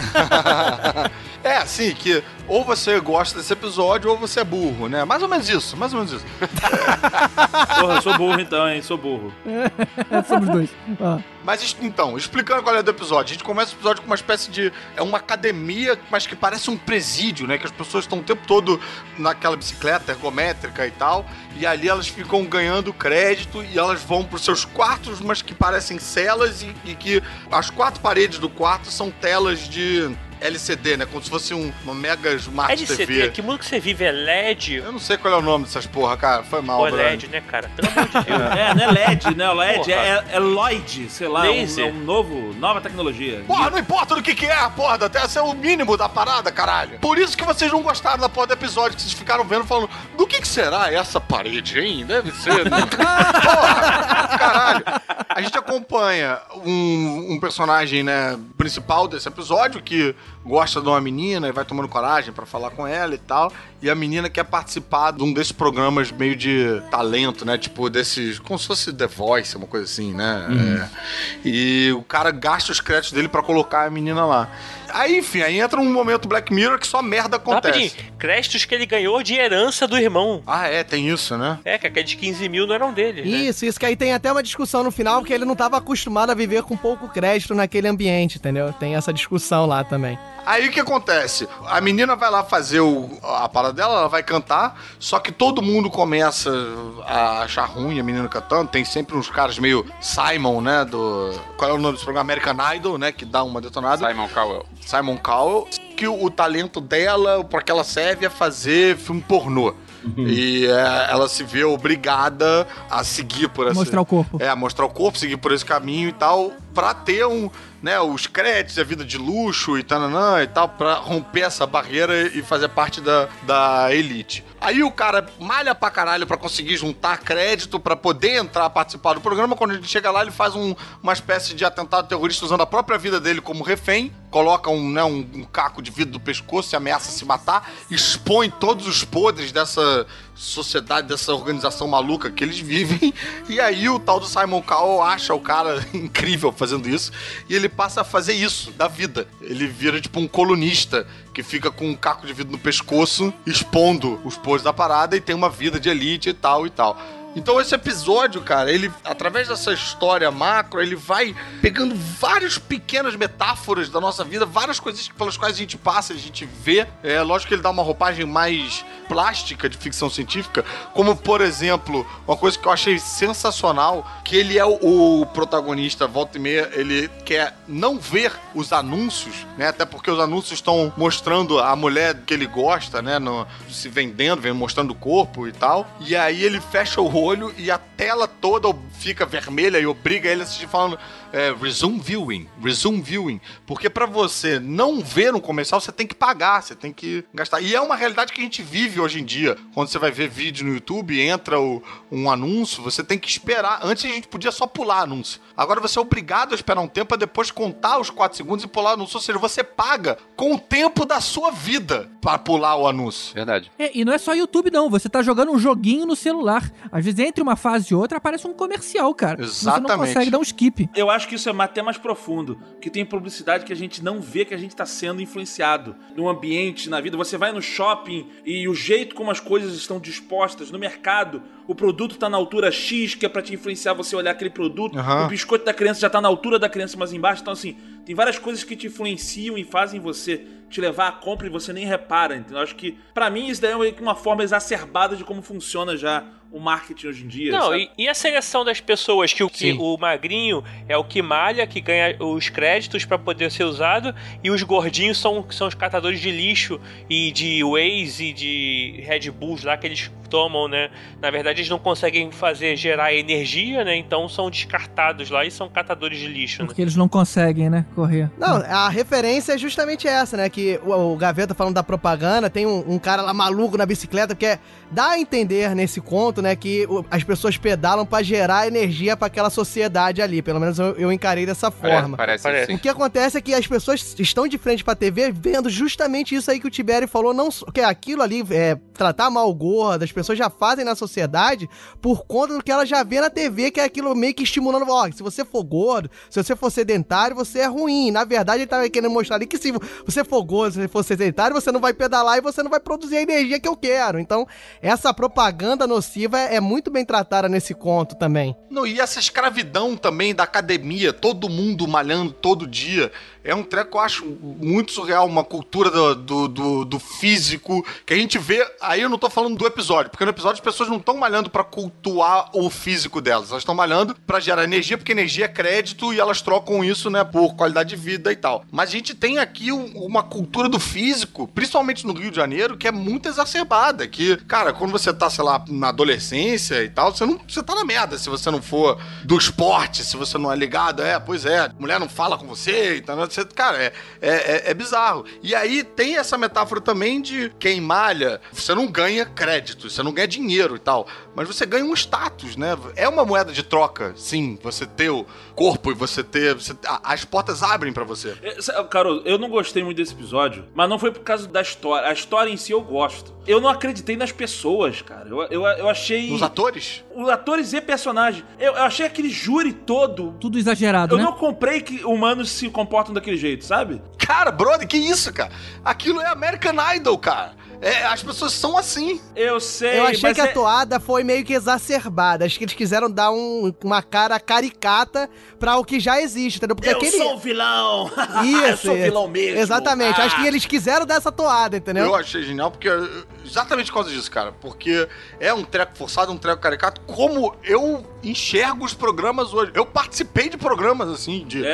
Assim, que ou você gosta desse episódio ou você é burro, né? Mais ou menos isso, mais ou menos isso. Porra, eu sou burro então, hein? Sou burro. Somos dois. Mas então, explicando qual é do episódio. A gente começa o episódio com uma espécie de... É uma academia, mas que parece um presídio, né? Que as pessoas estão o tempo todo naquela bicicleta ergométrica e tal. E ali elas ficam ganhando crédito e elas vão pros seus quartos, mas que parecem celas e que as 4 paredes do quarto são telas de... LCD, né? Como se fosse uma mega Smart LCD, TV. que mundo que você vive? É LED? Eu não sei qual é o nome dessas porra, cara. Foi mal, Pô, é LED, né, cara? Pelo amor de Deus. Não é LED, né? O LED é Lloyd, sei lá. Laser. Nova tecnologia. Porra, não importa do que é a porra, até ser o mínimo da parada, caralho. Por isso que vocês não gostaram da porra do episódio, que vocês ficaram vendo falando, do que será essa parede, hein? Deve ser... Porra, caralho. A gente acompanha um personagem, né, principal desse episódio, que gosta de uma menina e vai tomando coragem pra falar com ela e tal. E a menina quer participar de um desses programas meio de talento, né? Tipo, desses... Como se fosse The Voice, uma coisa assim, né? E o cara gasta os créditos dele pra colocar a menina lá. Aí, enfim, aí entra um momento Black Mirror que só merda acontece. Rapidinho, créditos que ele ganhou de herança do irmão. Ah, tem isso, né? Que aqueles 15 mil não eram dele, né? Isso, que aí tem até uma discussão no final, porque ele não estava acostumado a viver com pouco crédito naquele ambiente, entendeu? Tem essa discussão lá também. Aí o que acontece? A menina vai lá fazer a parada dela, ela vai cantar, só que todo mundo começa a achar ruim a menina cantando. Tem sempre uns caras meio Simon, né? Qual é o nome desse programa? American Idol, né? Que dá uma detonada. Simon Cowell. Que o talento dela, pra que ela serve, é fazer filme pornô. E ela se vê obrigada a seguir por esse... Mostrar o corpo. Mostrar o corpo, seguir por esse caminho e tal, pra ter os créditos, a vida de luxo e tananã e tal, pra romper essa barreira e fazer parte da elite. Aí o cara malha pra caralho pra conseguir juntar crédito pra poder entrar, participar do programa. Quando ele chega lá, ele faz uma espécie de atentado terrorista usando a própria vida dele como refém, coloca um caco de vidro do pescoço e ameaça se matar, expõe todos os podres dessa sociedade, dessa organização maluca que eles vivem, e aí o tal do Simon Cowell acha o cara incrível fazendo isso, e ele passa a fazer isso da vida. Ele vira tipo um colunista que fica com um caco de vidro no pescoço, expondo os podres da parada e tem uma vida de elite e tal e tal. Então esse episódio, cara, ele, através dessa história macro, ele vai pegando várias pequenas metáforas da nossa vida, várias coisas pelas quais a gente passa, a gente vê. Lógico que ele dá uma roupagem mais plástica de ficção científica, como, por exemplo, uma coisa que eu achei sensacional, que ele é o protagonista, volta e meia, ele quer não ver os anúncios, né? Até porque os anúncios estão mostrando a mulher que ele gosta, né? Se vendendo, mostrando o corpo e tal. E aí ele fecha o olho e a tela toda fica vermelha e obriga ele a assistir falando resume viewing, porque pra você não ver um comercial, você tem que pagar, você tem que gastar, e é uma realidade que a gente vive hoje em dia. Quando você vai ver vídeo no YouTube, entra um anúncio, você tem que esperar. Antes a gente podia só pular anúncio, agora você é obrigado a esperar um tempo pra depois contar os 4 segundos e pular o anúncio, ou seja, você paga com o tempo da sua vida pra pular o anúncio. Verdade. E não é só YouTube não, você tá jogando um joguinho no celular, às vezes vezes, entre uma fase e outra, aparece um comercial, cara. Exatamente. Você não consegue dar um skip. Eu acho que isso é até mais profundo, que tem publicidade que a gente não vê, que a gente tá sendo influenciado no ambiente, na vida. Você vai no shopping e o jeito como as coisas estão dispostas no mercado, o produto tá na altura X, que é pra te influenciar você olhar aquele produto. O biscoito da criança já tá na altura da criança mais embaixo. Então, assim, tem várias coisas que te influenciam e fazem você te levar à compra e você nem repara, entendeu? Eu acho que, pra mim, isso daí é uma forma exacerbada de como funciona já o marketing hoje em dia. Não, sabe? e a seleção das pessoas, que o magrinho é o que malha, que ganha os créditos pra poder ser usado, e os gordinhos são os catadores de lixo e de Waze e de Red Bulls lá que eles tomam, né? Na verdade, eles não conseguem gerar energia, né? Então são descartados lá e são catadores de lixo, né? Porque eles não conseguem, né, correr. Não, a referência é justamente essa, né? Que o Gaveta falando da propaganda, tem um cara lá maluco na bicicleta, porque dá a entender nesse conto, né, que as pessoas pedalam pra gerar energia pra aquela sociedade ali. Pelo menos eu encarei dessa forma. Parece. O que acontece é que as pessoas estão de frente pra TV vendo justamente isso aí que o Tibério falou, não que aquilo ali é tratar mal o gordo, as pessoas já fazem na sociedade por conta do que ela já vê na TV, que é aquilo meio que estimulando, ó, se você for gordo, se você for sedentário, você é ruim. Na verdade, ele tá querendo mostrar ali que se você for gordo, se você for sedentário, você não vai pedalar e você não vai produzir a energia que eu quero. Então, essa propaganda nociva é muito bem tratada nesse conto também. Não, e essa escravidão também da academia, todo mundo malhando todo dia, é um treco que eu acho muito surreal, uma cultura do físico, que a gente vê, aí eu não tô falando do episódio, porque no episódio as pessoas não estão malhando pra cultuar o físico delas, elas estão malhando pra gerar energia, porque energia é crédito e elas trocam isso, né, por qualidade de vida e tal. Mas a gente tem aqui uma cultura do físico, principalmente no Rio de Janeiro, que é muito exacerbada, que, cara, quando você tá, sei lá, na adolescência e tal, você tá na merda se você não for do esporte, se você não é ligado, pois é, mulher não fala com você e tal, cara, é bizarro. E aí tem essa metáfora também de quem malha, você não ganha crédito, você não ganha dinheiro e tal, mas você ganha um status, né? É uma moeda de troca, sim, você ter o corpo e você ter... as portas abrem pra você. Carol, eu não gostei muito desse episódio, mas não foi por causa da história. A história em si eu gosto. Eu não acreditei nas pessoas, cara. Eu achei... Os atores? Os atores e personagens. Eu achei aquele júri todo... Tudo exagerado, né? Eu não comprei que humanos se comportam daquele jeito, sabe? Cara, brother, que isso, cara? Aquilo é American Idol, cara. As pessoas são assim. Eu sei, eu achei que a toada foi meio que exacerbada. Acho que eles quiseram dar uma cara caricata pra o que já existe, entendeu? Porque eu sou um vilão. Isso, eu sou vilão mesmo. Exatamente. Acho que eles quiseram dar essa toada, entendeu? Eu achei genial, porque exatamente por causa disso, cara. Porque é um treco forçado, um treco caricato. Como eu enxergo os programas hoje. Eu participei de programas, assim, de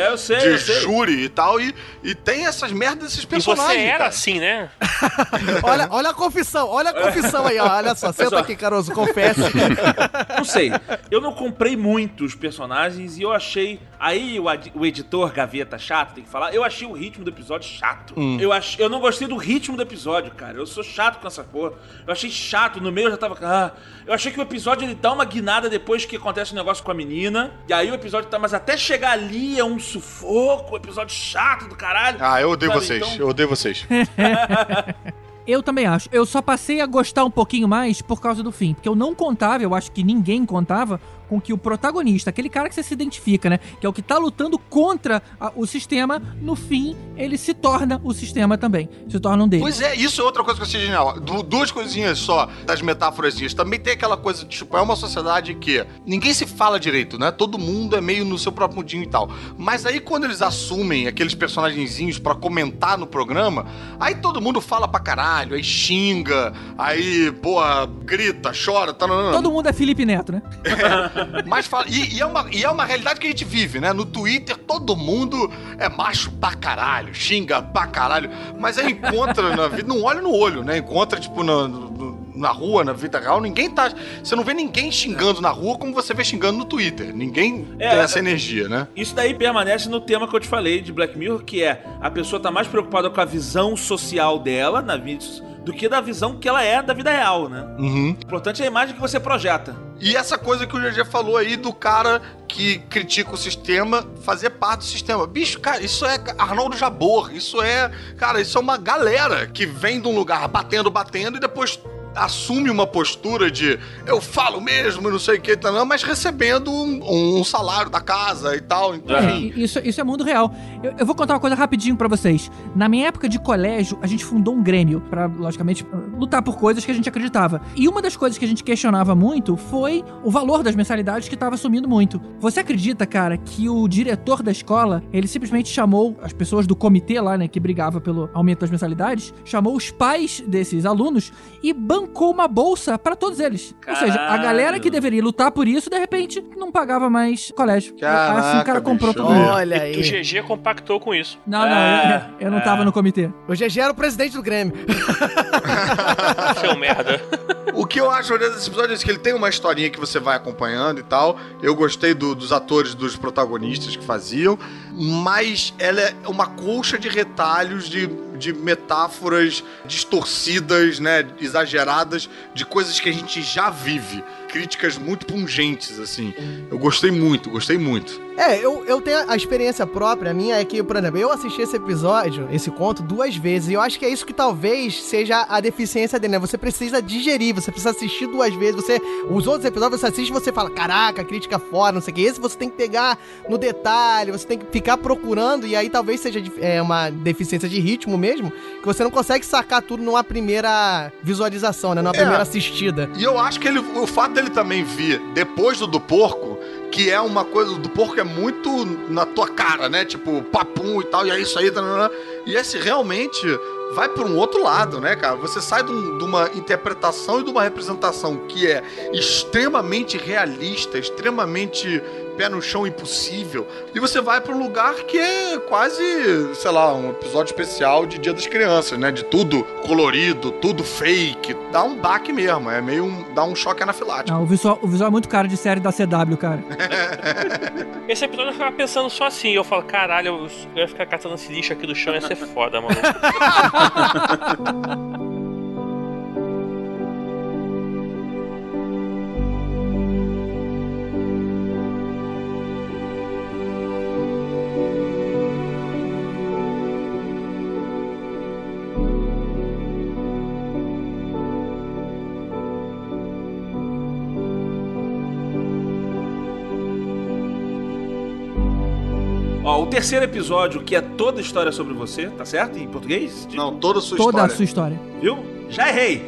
júri e tal, e tem essas merdas desses personagens. E você era cara. assim, né? Olha a confissão aí, ó. Olha só, senta aqui, Caruso, confesse. Não sei, eu não comprei muitos personagens e eu achei... Aí o editor Gaveta chato tem que falar, eu achei o ritmo do episódio chato. Eu não gostei do ritmo do episódio, cara. Eu sou chato com essa porra. Eu achei chato, no meio eu já tava... Eu achei que o episódio ele dá uma guinada depois que acontece um negócio com a menina. E aí o episódio tá... Mas até chegar ali é um sufoco, um episódio chato do caralho. Eu odeio vocês, então... eu odeio vocês. Eu também acho. Eu só passei a gostar um pouquinho mais por causa do fim. Porque eu não contava, eu acho que ninguém contava com que o protagonista, aquele cara que você se identifica, né? Que é o que tá lutando contra o sistema, no fim, ele se torna o sistema também. Se torna um deles. Pois é, isso é outra coisa que eu achei genial. Duas coisinhas só das metáforazinhas. Também tem aquela coisa de, tipo, é uma sociedade que ninguém se fala direito, né? Todo mundo é meio no seu próprio mundinho e tal. Mas aí quando eles assumem aqueles personagenzinhos pra comentar no programa, aí todo mundo fala pra caralho, aí xinga, aí, porra, grita, chora, tá... Todo mundo é Felipe Neto, né? Mas fala, e é uma realidade que a gente vive, né? No Twitter, todo mundo é macho pra caralho, xinga pra caralho, mas aí encontra na vida, não olha no olho, né? Encontra, tipo, na rua, na vida real, ninguém tá... Você não vê ninguém xingando na rua como você vê xingando no Twitter. Ninguém tem essa energia, né? Isso daí permanece no tema que eu te falei de Black Mirror, que é a pessoa tá mais preocupada com a visão social dela na vida do que da visão que ela é da vida real, né? Uhum. O importante é a imagem que você projeta. E essa coisa que o GG falou aí do cara que critica o sistema fazer parte do sistema. Bicho, cara, isso é Arnaldo Jabor, isso é uma galera que vem de um lugar batendo e depois assume uma postura de eu falo mesmo, não sei o que, mas recebendo um salário da casa e tal. Enfim. Isso é mundo real. Eu vou contar uma coisa rapidinho pra vocês. Na minha época de colégio, a gente fundou um grêmio pra, logicamente, lutar por coisas que a gente acreditava. E uma das coisas que a gente questionava muito foi o valor das mensalidades que tava sumindo muito. Você acredita, cara, que o diretor da escola, ele simplesmente chamou as pessoas do comitê lá, né, que brigava pelo aumento das mensalidades, chamou os pais desses alunos e bancou uma bolsa pra todos eles. Caralho. Ou seja, a galera que deveria lutar por isso, de repente, não pagava mais colégio. Caraca, assim o cara comprou bicho. tudo. Olha aí. O GG compactou com isso. Não, eu não tava no comitê. O GG era o presidente do Grêmio. Seu merda. O que eu acho olhando esse episódio é que ele tem uma historinha que você vai acompanhando e tal. Eu gostei dos atores, dos protagonistas que faziam, mas ela é uma colcha de retalhos de metáforas distorcidas, né, exageradas, de coisas que a gente já vive. Críticas muito pungentes, assim. Eu gostei muito. Eu tenho a experiência própria minha, é que, por exemplo, eu assisti esse episódio, esse conto, 2 vezes, e eu acho que é isso que talvez seja a deficiência dele, né? Você precisa digerir, você precisa assistir 2 vezes, os outros episódios você assiste e você fala, caraca, crítica foda, não sei o que, esse você tem que pegar no detalhe, você tem que ficar procurando, e aí talvez seja uma deficiência de ritmo mesmo, que você não consegue sacar tudo numa primeira visualização, né? Numa primeira assistida. E eu acho que o fato dele também vir depois do porco, que é uma coisa, do porco é muito na tua cara, né? Tipo, papum e tal, e é isso aí, e esse realmente vai por um outro lado, né, cara? Você sai de uma interpretação e de uma representação que é extremamente realista, extremamente pé no chão impossível, e você vai pra um lugar que é quase, sei lá, um episódio especial de Dia das Crianças, né? De tudo colorido, tudo fake. Dá um baque mesmo, é meio dá um choque anafilático. Não, o visual é muito caro de série da CW, cara. Esse episódio eu ficava pensando só assim, eu falo, caralho, eu ia ficar catando esse lixo aqui do chão, ia ser foda, mano. Ó, o terceiro episódio, que é toda a história sobre você, tá certo? Em português? Não, toda a sua Toda história. a sua história. Viu? Já errei!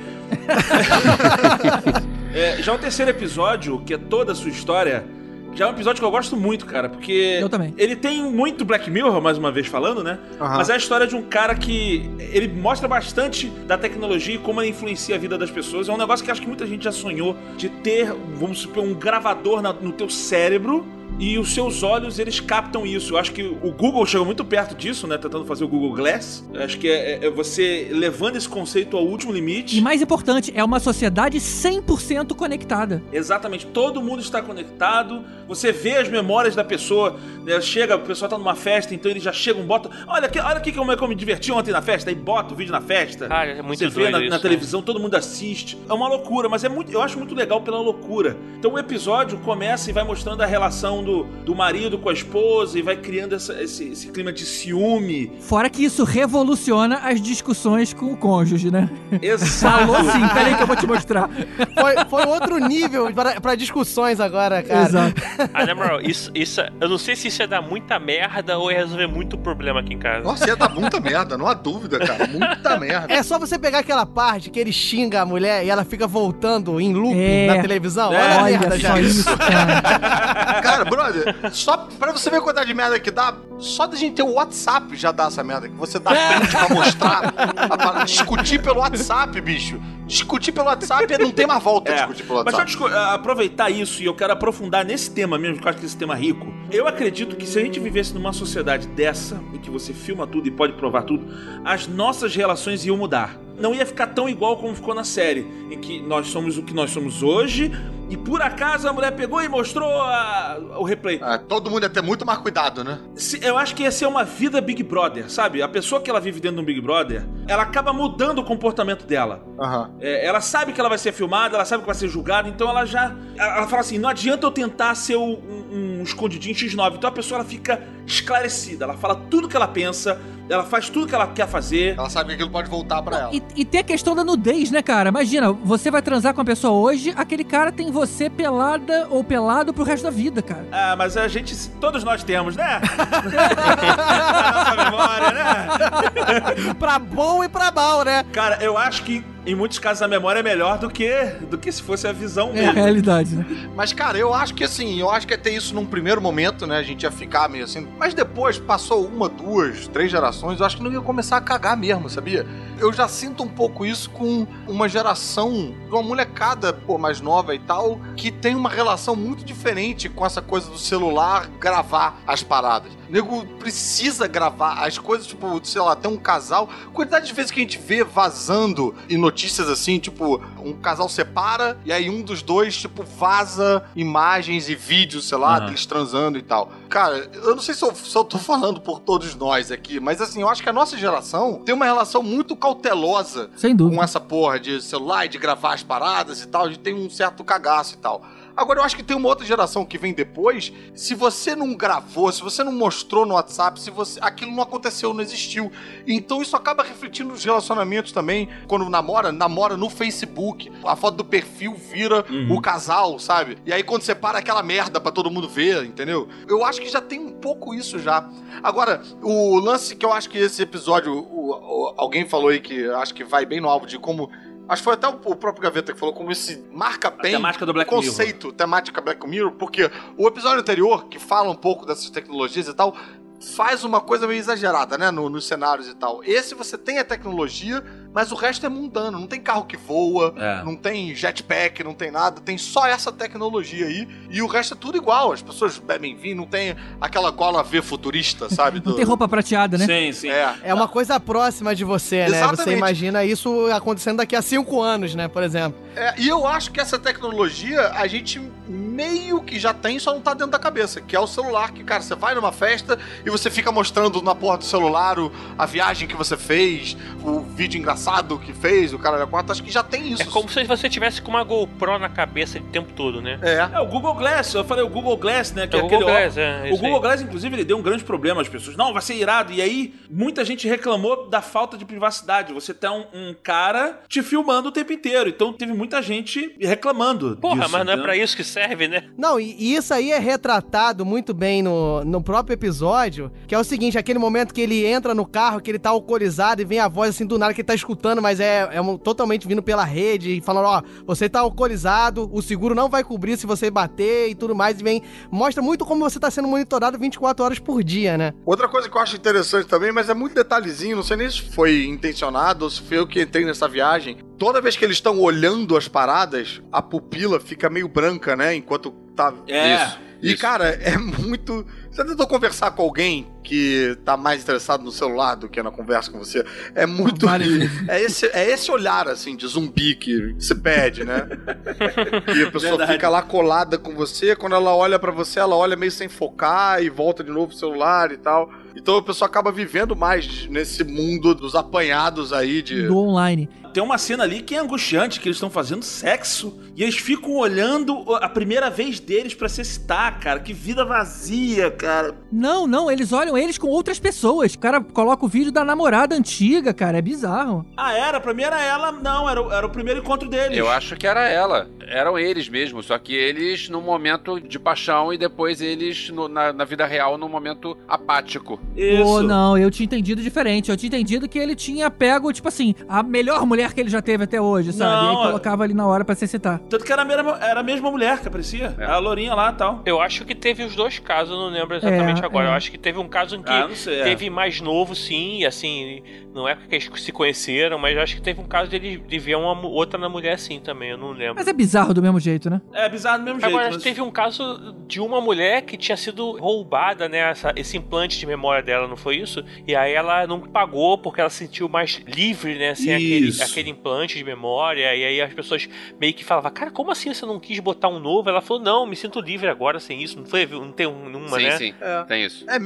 Já o terceiro episódio, que é toda a sua história, já é um episódio que eu gosto muito, cara, porque... Eu também. Ele tem muito Black Mirror, mais uma vez falando, né? Mas é a história de um cara que... Ele mostra bastante da tecnologia e como ela influencia a vida das pessoas. É um negócio que acho que muita gente já sonhou, de ter, vamos supor, um gravador no teu cérebro, e os seus olhos, eles captam isso. Eu acho que o Google chegou muito perto disso, né? Tentando fazer o Google Glass. Eu acho que é você levando esse conceito ao último limite. E mais importante, é uma sociedade 100% conectada. Exatamente. Todo mundo está conectado. Você vê as memórias da pessoa. Né? Chega, a pessoa tá numa festa, então eles já chegam, botam... Olha aqui como é que eu me diverti ontem na festa. Aí bota o vídeo na festa. Cara, é muito você vê doido na televisão, todo mundo assiste. É uma loucura, mas eu acho muito legal pela loucura. Então o episódio começa e vai mostrando a relação do marido com a esposa e vai criando esse clima de ciúme. Fora que isso revoluciona as discussões com o cônjuge, né? Exato. Falou sim, peraí que eu vou te mostrar. Foi outro nível pra discussões agora, cara. Exato. Na moral, isso, eu não sei se isso ia dar muita merda ou ia resolver muito problema aqui em casa. Nossa, ia dar muita merda, não há dúvida, cara. Muita merda. É só você pegar aquela parte que ele xinga a mulher e ela fica voltando em loop na televisão. Olha a merda já. Isso, cara. Cara, brother, só pra você ver a quantidade de merda que dá, só da gente ter o WhatsApp já dá essa merda. Que você dá print pra mostrar. Discutir pelo WhatsApp, bicho. Discutir pelo WhatsApp não tem mais volta discutir pelo WhatsApp. Mas deixa eu aproveitar isso e eu quero aprofundar nesse tema mesmo, porque eu acho que esse tema é rico. Eu acredito que se a gente vivesse numa sociedade dessa, em que você filma tudo e pode provar tudo, as nossas relações iam mudar. Não ia ficar tão igual como ficou na série, em que nós somos o que nós somos hoje, e por acaso a mulher pegou e mostrou o replay. Todo mundo ia ter muito mais cuidado, né? Eu acho que ia ser uma vida Big Brother, sabe? A pessoa que ela vive dentro de um Big Brother, ela acaba mudando o comportamento dela. Ela sabe que ela vai ser filmada, ela sabe que vai ser julgada, então ela fala assim, não adianta eu tentar ser um escondidinho X9. Então a pessoa ela fica esclarecida, ela fala tudo que ela pensa, ela faz tudo que ela quer fazer. Ela sabe que aquilo pode voltar pra ela. E tem a questão da nudez, né, cara? Imagina, você vai transar com a pessoa hoje, aquele cara tem você pelada ou pelado pro resto da vida, cara. Ah, mas a gente, todos nós temos, né? Na nossa memória, né? Pra bom e pra mal, né? Cara, eu acho que em muitos casos a memória é melhor do que se fosse a visão mesmo. É a realidade, né? Mas, cara, eu acho que assim, é ter isso num primeiro momento, né? A gente ia ficar meio assim. Mas depois, passou 1, 2, 3 gerações, eu acho que não ia começar a cagar mesmo, sabia? Eu já sinto um pouco isso com uma geração, uma molecada, mais nova e tal, que tem uma relação muito diferente com essa coisa do celular gravar as paradas. O nego precisa gravar as coisas, tipo, sei lá, tem um casal. Quantidade de vezes que a gente vê vazando em notícias assim, tipo, um casal separa e aí um dos dois, tipo, vaza imagens e vídeos, sei lá, deles transando e tal. Cara, eu não sei se eu tô falando por todos nós aqui, mas assim, eu acho que a nossa geração tem uma relação muito cautelosa sem dúvida com essa porra de celular e de gravar as paradas e tal, de ter um certo cagaço e tal. Agora, eu acho que tem uma outra geração que vem depois. Se você não gravou, se você não mostrou no WhatsApp, aquilo não aconteceu, não existiu. Então isso acaba refletindo nos relacionamentos também. Quando namora no Facebook. A foto do perfil vira o casal, sabe? E aí quando você para aquela merda pra todo mundo ver, entendeu? Eu acho que já tem um pouco isso já. Agora, o lance que eu acho que esse episódio, alguém falou aí que acho que vai bem no alvo de como... Acho que foi até o próprio Gaveta que falou como esse marca bem do conceito, temática Black Mirror, porque o episódio anterior, que fala um pouco dessas tecnologias e tal, faz uma coisa meio exagerada, né, nos cenários e tal. Esse você tem a tecnologia, mas o resto é mundano. Não tem carro que voa, não tem jetpack, não tem nada. Tem só essa tecnologia aí. E o resto é tudo igual. As pessoas bebem vinho, não tem aquela gola V futurista, sabe? Não tem roupa prateada, né? Sim. É uma coisa próxima de você, né? Exatamente. Você imagina isso acontecendo daqui a 5 anos, né? Por exemplo. E eu acho que essa tecnologia a gente meio que já tem, só não tá dentro da cabeça. Que é o celular, que, cara, você vai numa festa e você fica mostrando na porra do celular a viagem que você fez, o vídeo engraçado que fez, o cara 4, acho que já tem isso. É como se você tivesse com uma GoPro na cabeça o tempo todo, né? É o Google Glass, eu falei o Google Glass, né? Que é o aquele Google Glass, o Google Glass, inclusive, ele deu um grande problema às pessoas. Não, vai ser irado. E aí, muita gente reclamou da falta de privacidade. Você tem um cara te filmando o tempo inteiro. Então, teve muita gente reclamando Porra, disso, mas não é pra isso que serve, né? Não, e isso aí é retratado muito bem no próprio episódio, que é o seguinte, aquele momento que ele entra no carro, que ele tá alcoolizado e vem a voz assim do nada que ele tá escutando, mas totalmente vindo pela rede e falando, você tá alcoolizado, o seguro não vai cobrir se você bater e tudo mais, e mostra muito como você tá sendo monitorado 24 horas por dia, né? Outra coisa que eu acho interessante também, mas é muito detalhezinho, não sei nem se foi intencionado ou se foi eu que entrei nessa viagem. Toda vez que eles estão olhando as paradas, a pupila fica meio branca, né? Enquanto tá... E, cara, é muito... Você tentou conversar com alguém que tá mais interessado no celular do que na conversa com você? É muito... É esse olhar, assim, de zumbi que se pede, né? E a pessoa fica lá colada com você, quando ela olha pra você, ela olha meio sem focar e volta de novo pro celular e tal. Então a pessoa acaba vivendo mais nesse mundo dos apanhados aí do online. Tem uma cena ali que é angustiante, que eles estão fazendo sexo e eles ficam olhando a primeira vez deles pra se excitar, cara. Que vida vazia, cara. Não, eles olham eles com outras pessoas. O cara coloca o vídeo da namorada antiga, cara. É bizarro. Era? Pra mim era ela. Não, era o primeiro encontro deles. Eu acho que era ela. Eram eles mesmo, só que eles no momento de paixão e depois eles na vida real no momento apático. Isso. Não, eu tinha entendido diferente. Eu tinha entendido que ele tinha pego, tipo assim, a melhor mulher que ele já teve até hoje, sabe? Não, e aí colocava ali na hora pra se excitar. Tanto que era a mesma mulher que aparecia. A lourinha lá e tal. Eu acho que teve os dois casos, eu não lembro exatamente agora. Eu acho que teve um caso em que teve mais novo, sim, assim, não é porque eles se conheceram, mas eu acho que teve um caso dele de ver uma outra na mulher assim também, eu não lembro. Mas é bizarro do mesmo jeito, né? É bizarro do mesmo jeito. Agora, teve um caso de uma mulher que tinha sido roubada, né, esse implante de memória dela, não foi isso? E aí ela não pagou porque ela se sentiu mais livre, né, sem aquele implante de memória, e aí as pessoas meio que falavam, cara, como assim você não quis botar um novo? Ela falou, não, me sinto livre agora sem isso, não tem uma, né? Sim, tem isso. É meio que nem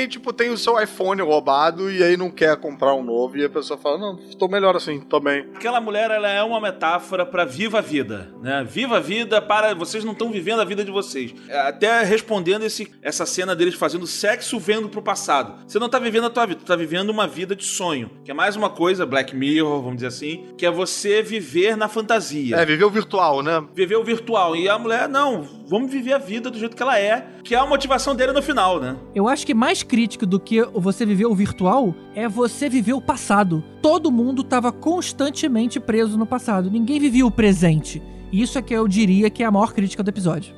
alguém, tipo, tem o seu iPhone roubado e aí não quer comprar um novo e a pessoa fala, não, tô melhor assim, tô bem. Aquela mulher, ela é uma metáfora pra viva a vida, né? Viva a vida para... Vocês não estão vivendo a vida de vocês. Até respondendo essa cena deles fazendo sexo vendo pro passado. Você não tá vivendo a tua vida, tu tá vivendo uma vida de sonho. Que é mais uma coisa, Black Mirror, vamos dizer assim, que é você viver na fantasia. Viver o virtual, né? Viver o virtual. E a mulher, não, vamos viver a vida do jeito que ela é, que é a motivação dele no final, né? Eu acho que mais crítico do que você viver o virtual é você viver o passado. Todo mundo tava constantemente preso no passado. Ninguém vivia o presente. Isso é que eu diria que é a maior crítica do episódio.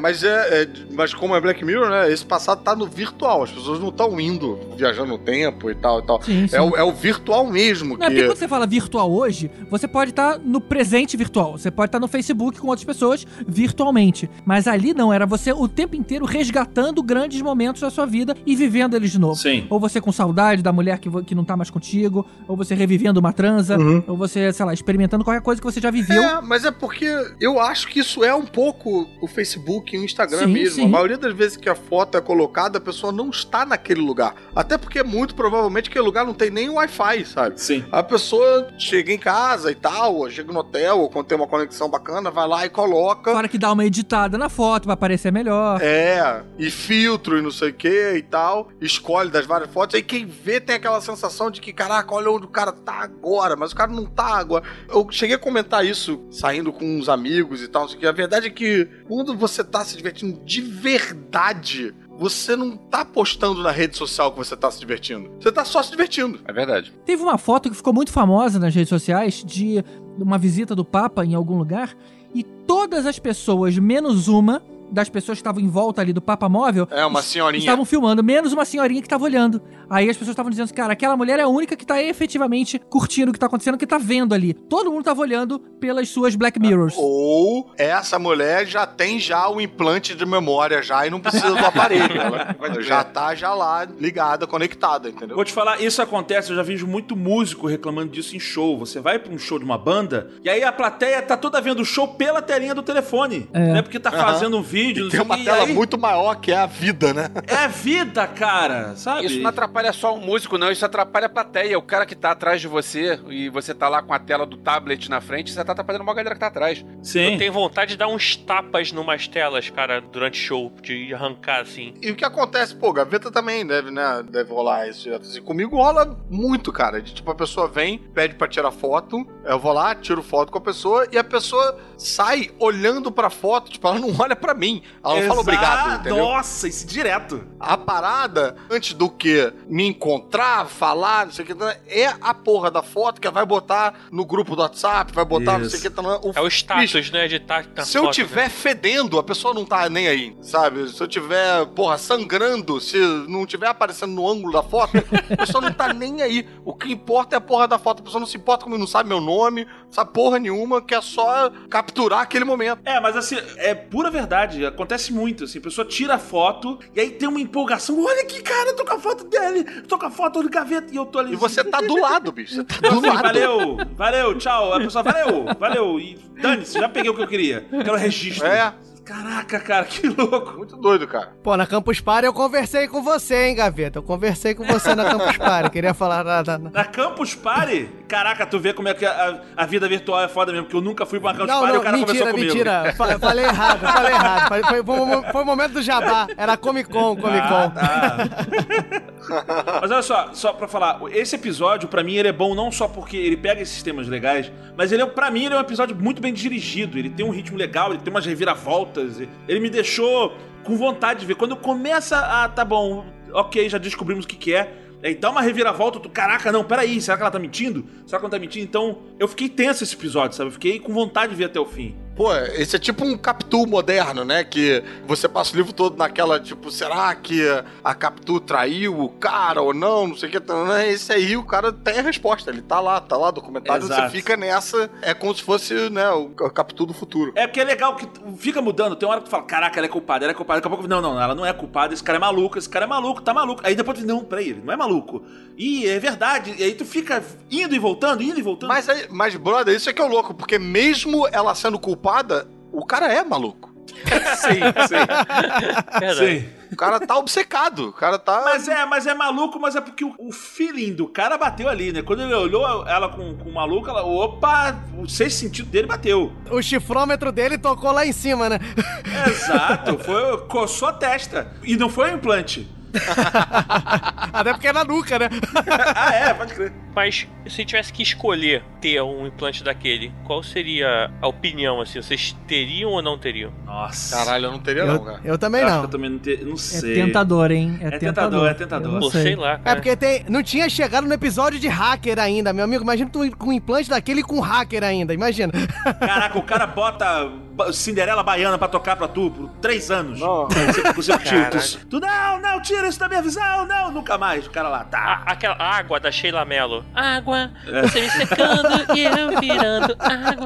Mas como é Black Mirror, né? Esse passado tá no virtual. As pessoas não estão indo, viajando no tempo e tal e tal. Sim, sim. É o virtual mesmo. Não, porque quando você fala virtual hoje, você pode estar no presente virtual. Você pode estar no Facebook com outras pessoas virtualmente. Mas ali não, era você o tempo inteiro resgatando grandes momentos da sua vida e vivendo eles de novo. Sim. Ou você com saudade da mulher que não tá mais contigo, ou você revivendo uma transa, ou você, sei lá, experimentando qualquer coisa que você já viveu. Mas é porque eu acho que isso é um pouco o Facebook e o Instagram mesmo. Sim. A maioria das vezes que a foto é colocada, a pessoa não está naquele lugar. Até porque muito provavelmente aquele lugar não tem nem Wi-Fi, sabe? Sim. A pessoa chega em casa e tal, ou chega no hotel, ou quando tem uma conexão bacana, vai lá e coloca. Para que dá uma editada na foto, vai parecer melhor. E filtro e não sei o que e tal. Escolhe das várias fotos. Aí quem vê tem aquela sensação de que, caraca, olha onde o cara tá agora, mas o cara não tá agora. Eu cheguei a comentar isso saindo com uns amigos e tal, não sei o que. A verdade é que quando você tá se divertindo de verdade, você não tá postando na rede social que você tá se divertindo. Você tá só se divertindo. É verdade. Teve uma foto que ficou muito famosa nas redes sociais de uma visita do Papa em algum lugar e todas as pessoas, menos uma das pessoas que estavam em volta ali do Papa Móvel... uma senhorinha. Estavam filmando, menos uma senhorinha que tava olhando. Aí as pessoas estavam dizendo, cara, aquela mulher é a única que tá efetivamente curtindo o que tá acontecendo, que tá vendo ali. Todo mundo tava olhando pelas suas Black Mirrors. Ou essa mulher já tem o implante de memória já e não precisa do aparelho. Ela já tá lá, ligada, conectada, entendeu? Vou te falar, isso acontece, eu já vejo muito músico reclamando disso em show. Você vai pra um show de uma banda, e aí a plateia tá toda vendo o show pela telinha do telefone. Né? Porque tá fazendo um vídeo, não tem sei uma tela muito maior que é a vida, né? É a vida, cara, sabe? Isso não atrapalha só o músico, não. Isso atrapalha a plateia. O cara que tá atrás de você e você tá lá com a tela do tablet na frente, você tá atrapalhando uma galera que tá atrás. Sim. Eu tenho vontade de dar uns tapas numas telas, cara, durante show, de arrancar, assim. E o que acontece, Gaveta também deve rolar isso. Assim, comigo rola muito, cara. De tipo, a pessoa vem, pede pra tirar foto, eu vou lá, tiro foto com a pessoa e a pessoa sai olhando pra foto, tipo, ela não olha pra mim. Ela não fala obrigado, entendeu? Nossa, isso direto. A parada, antes do que me encontrar, falar, não sei o que, é a porra da foto que vai botar no grupo do WhatsApp, vai botar não sei o que. É o status, né, de estar na se foto, eu tiver fedendo, a pessoa não tá nem aí, sabe? Se eu tiver, sangrando, se não tiver aparecendo no ângulo da foto, a pessoa não tá nem aí. O que importa é a porra da foto. A pessoa não se importa comigo, não sabe meu nome, não sabe porra nenhuma, quer só capturar aquele momento. Mas assim, é pura verdade. Acontece muito, assim, a pessoa tira a foto e aí tem uma empolgação. Olha aqui, cara, eu tô com a foto dele, tô com a foto do Gaveta e eu tô ali. E você tá do lado, bicho. Você tá do lado. Valeu, tchau. A pessoa, valeu. E dane-se, já peguei o que eu queria. Quero registro. Caraca, cara, que louco. Muito doido, cara. Pô, na Campus Party eu conversei com você, hein, Gaveta? Eu conversei com você na Campus Party. Queria falar nada. Na Campus Party? Caraca, tu vê como é que a vida virtual é foda mesmo, porque eu nunca fui pra uma Campus Party e o cara conversou comigo. Mentira. Falei errado. Foi o momento do jabá. Era Comic Con. Mas olha só pra falar, esse episódio, pra mim, ele é bom não só porque ele pega esses temas legais, mas pra mim, ele é um episódio muito bem dirigido. Ele tem um ritmo legal, ele tem umas reviravoltas. Ele me deixou com vontade de ver. Quando começa tá bom, ok, já descobrimos o que é. Aí dá uma reviravolta, caraca, não, peraí, será que ela tá mentindo? Será que ela tá mentindo? Então, eu fiquei tenso esse episódio, sabe? Eu fiquei com vontade de ver até o fim. Pô, esse é tipo um Capitu moderno, né? Que você passa o livro todo naquela, tipo, será que a Capitu traiu o cara ou não? Não sei o que. Esse aí, o cara tem a resposta. Ele tá lá, documentado. Exato. Você fica nessa. É como se fosse, né, o Capitu do futuro. É porque é legal que fica mudando. Tem uma hora que tu fala, caraca, ela é culpada. Daqui a pouco, não, ela não é culpada. Esse cara é maluco, tá maluco. Aí depois tu não, peraí, ele não é maluco. E é verdade. E aí tu fica indo e voltando. Mas, brother, isso é que é o louco. Porque mesmo ela sendo culpada, o cara é maluco. Sim. O cara tá obcecado. O cara tá... Mas é maluco, mas é porque o feeling do cara bateu ali, né? Quando ele olhou ela com o maluco, ela... Opa! O sexto sentido dele bateu. O chifrômetro dele tocou lá em cima, né? Exato. Coçou a testa. E não foi um implante. Até porque é na nuca, né? Pode crer. Mas se tivesse que escolher ter um implante daquele, qual seria a opinião, assim? Vocês teriam ou não teriam? Nossa. Caralho, eu não teria não, cara. Eu também não. Eu também não sei. É tentador, hein? É tentador. tentador. Eu Pô, sei lá, cara. É porque não tinha chegado no episódio de hacker ainda, meu amigo. Imagina tu com um implante daquele com hacker ainda, imagina. Caraca, o cara bota Cinderela Baiana pra tocar pra tu por 3 anos. Tu não, tira isso da minha visão, não, nunca mais. O cara lá, tá. Aquela água da Sheila Mello. Água, você me secando e eu virando água.